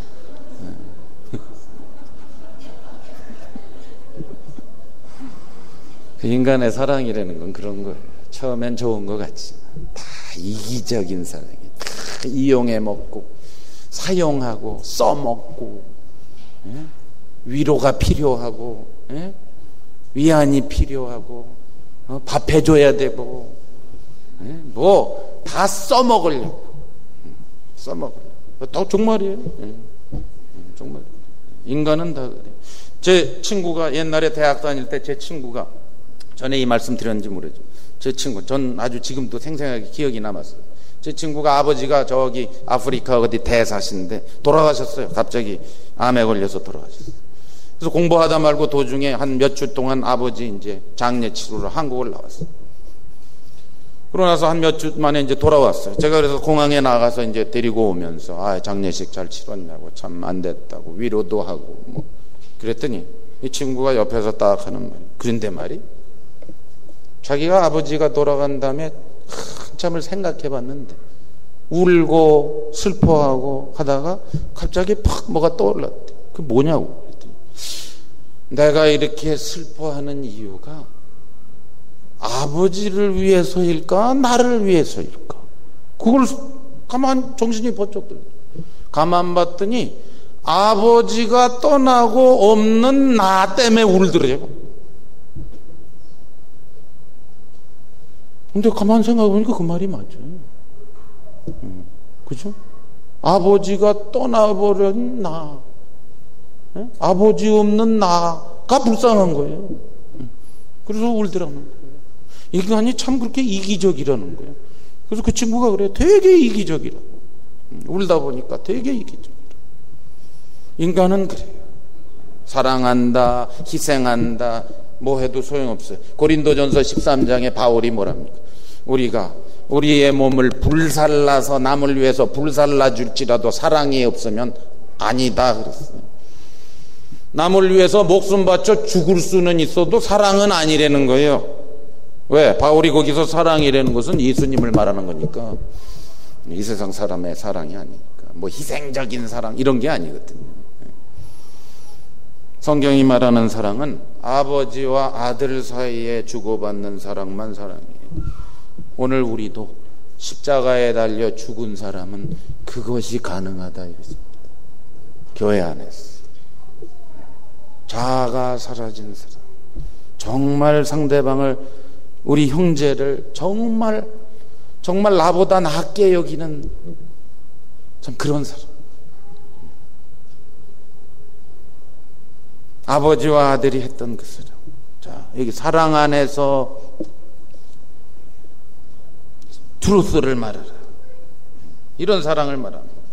그 인간의 사랑이라는 건 그런 거예요. 처음엔 좋은 것 같지만 다 이기적인 사랑이, 다 이용해 먹고 사용하고 써먹고, 위로가 필요하고, 위안이 필요하고, 밥 해줘야 되고, 뭐 다 써먹으려고. 정말이에요. 정말. 인간은 다 그래요. 제 친구가 옛날에 대학 다닐 때 제 친구가, 전에 이 말씀 드렸는지 모르죠. 제 친구, 전 아주 지금도 생생하게 기억이 남았어요. 제 친구가 아버지가 저기 아프리카 어디 대사신데 돌아가셨어요. 갑자기 암에 걸려서 돌아가셨어요. 그래서 공부하다 말고 도중에 한 몇 주 동안 아버지 이제 장례 치르러 한국을 나왔어요. 그러고 나서 한 몇 주 만에 이제 돌아왔어요. 제가 그래서 공항에 나가서 이제 데리고 오면서 장례식 잘 치렀냐고, 참 안 됐다고 위로도 하고 뭐 그랬더니 이 친구가 옆에서 딱 하는 말이, 그런데 말이, 자기가 아버지가 돌아간 다음에 한참을 생각해 봤는데 울고 슬퍼하고 하다가 갑자기 팍 뭐가 떠올랐대. 그게 뭐냐고 그랬더니, 내가 이렇게 슬퍼하는 이유가 아버지를 위해서일까 나를 위해서일까? 그걸 정신이 번쩍 들어. 가만 봤더니 아버지가 떠나고 없는 나 때문에 울더래요. 근데 가만 생각해보니까 그 말이 맞죠. 그죠? 아버지가 떠나버린 나, 아버지 없는 나가 불쌍한 거예요. 그래서 울더라는 거예요. 인간이 참 그렇게 이기적이라는 거예요. 그래서 그 친구가 그래요. 되게 이기적이라고. 울다 보니까 되게 이기적이라고. 인간은 그래요. 사랑한다, 희생한다, 뭐 해도 소용없어요. 고린도전서 13장에 바울이 뭐랍니까? 우리가 우리의 몸을 불살라서 남을 위해서 불살라 줄지라도 사랑이 없으면 아니다 그랬어요. 남을 위해서 목숨 바쳐 죽을 수는 있어도 사랑은 아니라는 거예요. 왜? 바울이 거기서 사랑이라는 것은 예수님을 말하는 거니까. 이 세상 사람의 사랑이 아니니까. 뭐 희생적인 사랑 이런 게 아니거든요. 성경이 말하는 사랑은 아버지와 아들 사이에 주고받는 사랑만 사랑이에요. 오늘 우리도 십자가에 달려 죽은 사람은 그것이 가능하다 이것입니다. 교회 안에서 자아가 사라진 사람, 정말 상대방을, 우리 형제를 정말 나보다 낫게 여기는 참 그런 사람. 아버지와 아들이 했던 그 사람. 자, 여기 사랑 안에서 트루스를 말하라. 이런 사랑을 말하는 거예요.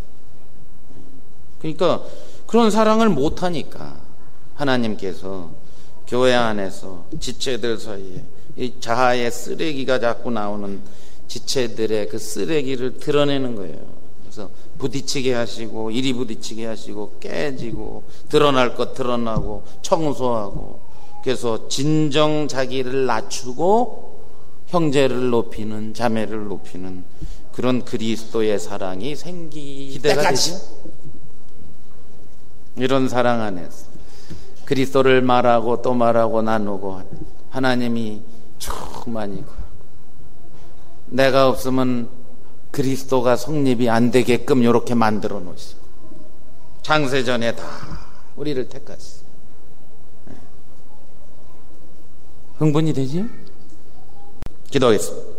그러니까 그런 사랑을 못하니까 하나님께서 교회 안에서 지체들 사이에 이 자아의 쓰레기가 자꾸 나오는 지체들의 그 쓰레기를 드러내는 거예요. 그래서 부딪히게 하시고 이리 부딪히게 하시고 깨지고 드러날 것 드러나고 청소하고 그래서 진정 자기를 낮추고 형제를 높이는 자매를 높이는 그런 그리스도의 사랑이 생기기 때까지 이런 사랑 안에서 그리스도를 말하고 또 말하고 나누고 하나님이 충만히 내가 없으면 그리스도가 성립이 안 되게끔 이렇게 만들어 놓으시고 창세전에 다 우리를 택하시고 흥분이 되지요? 기도하겠습니다.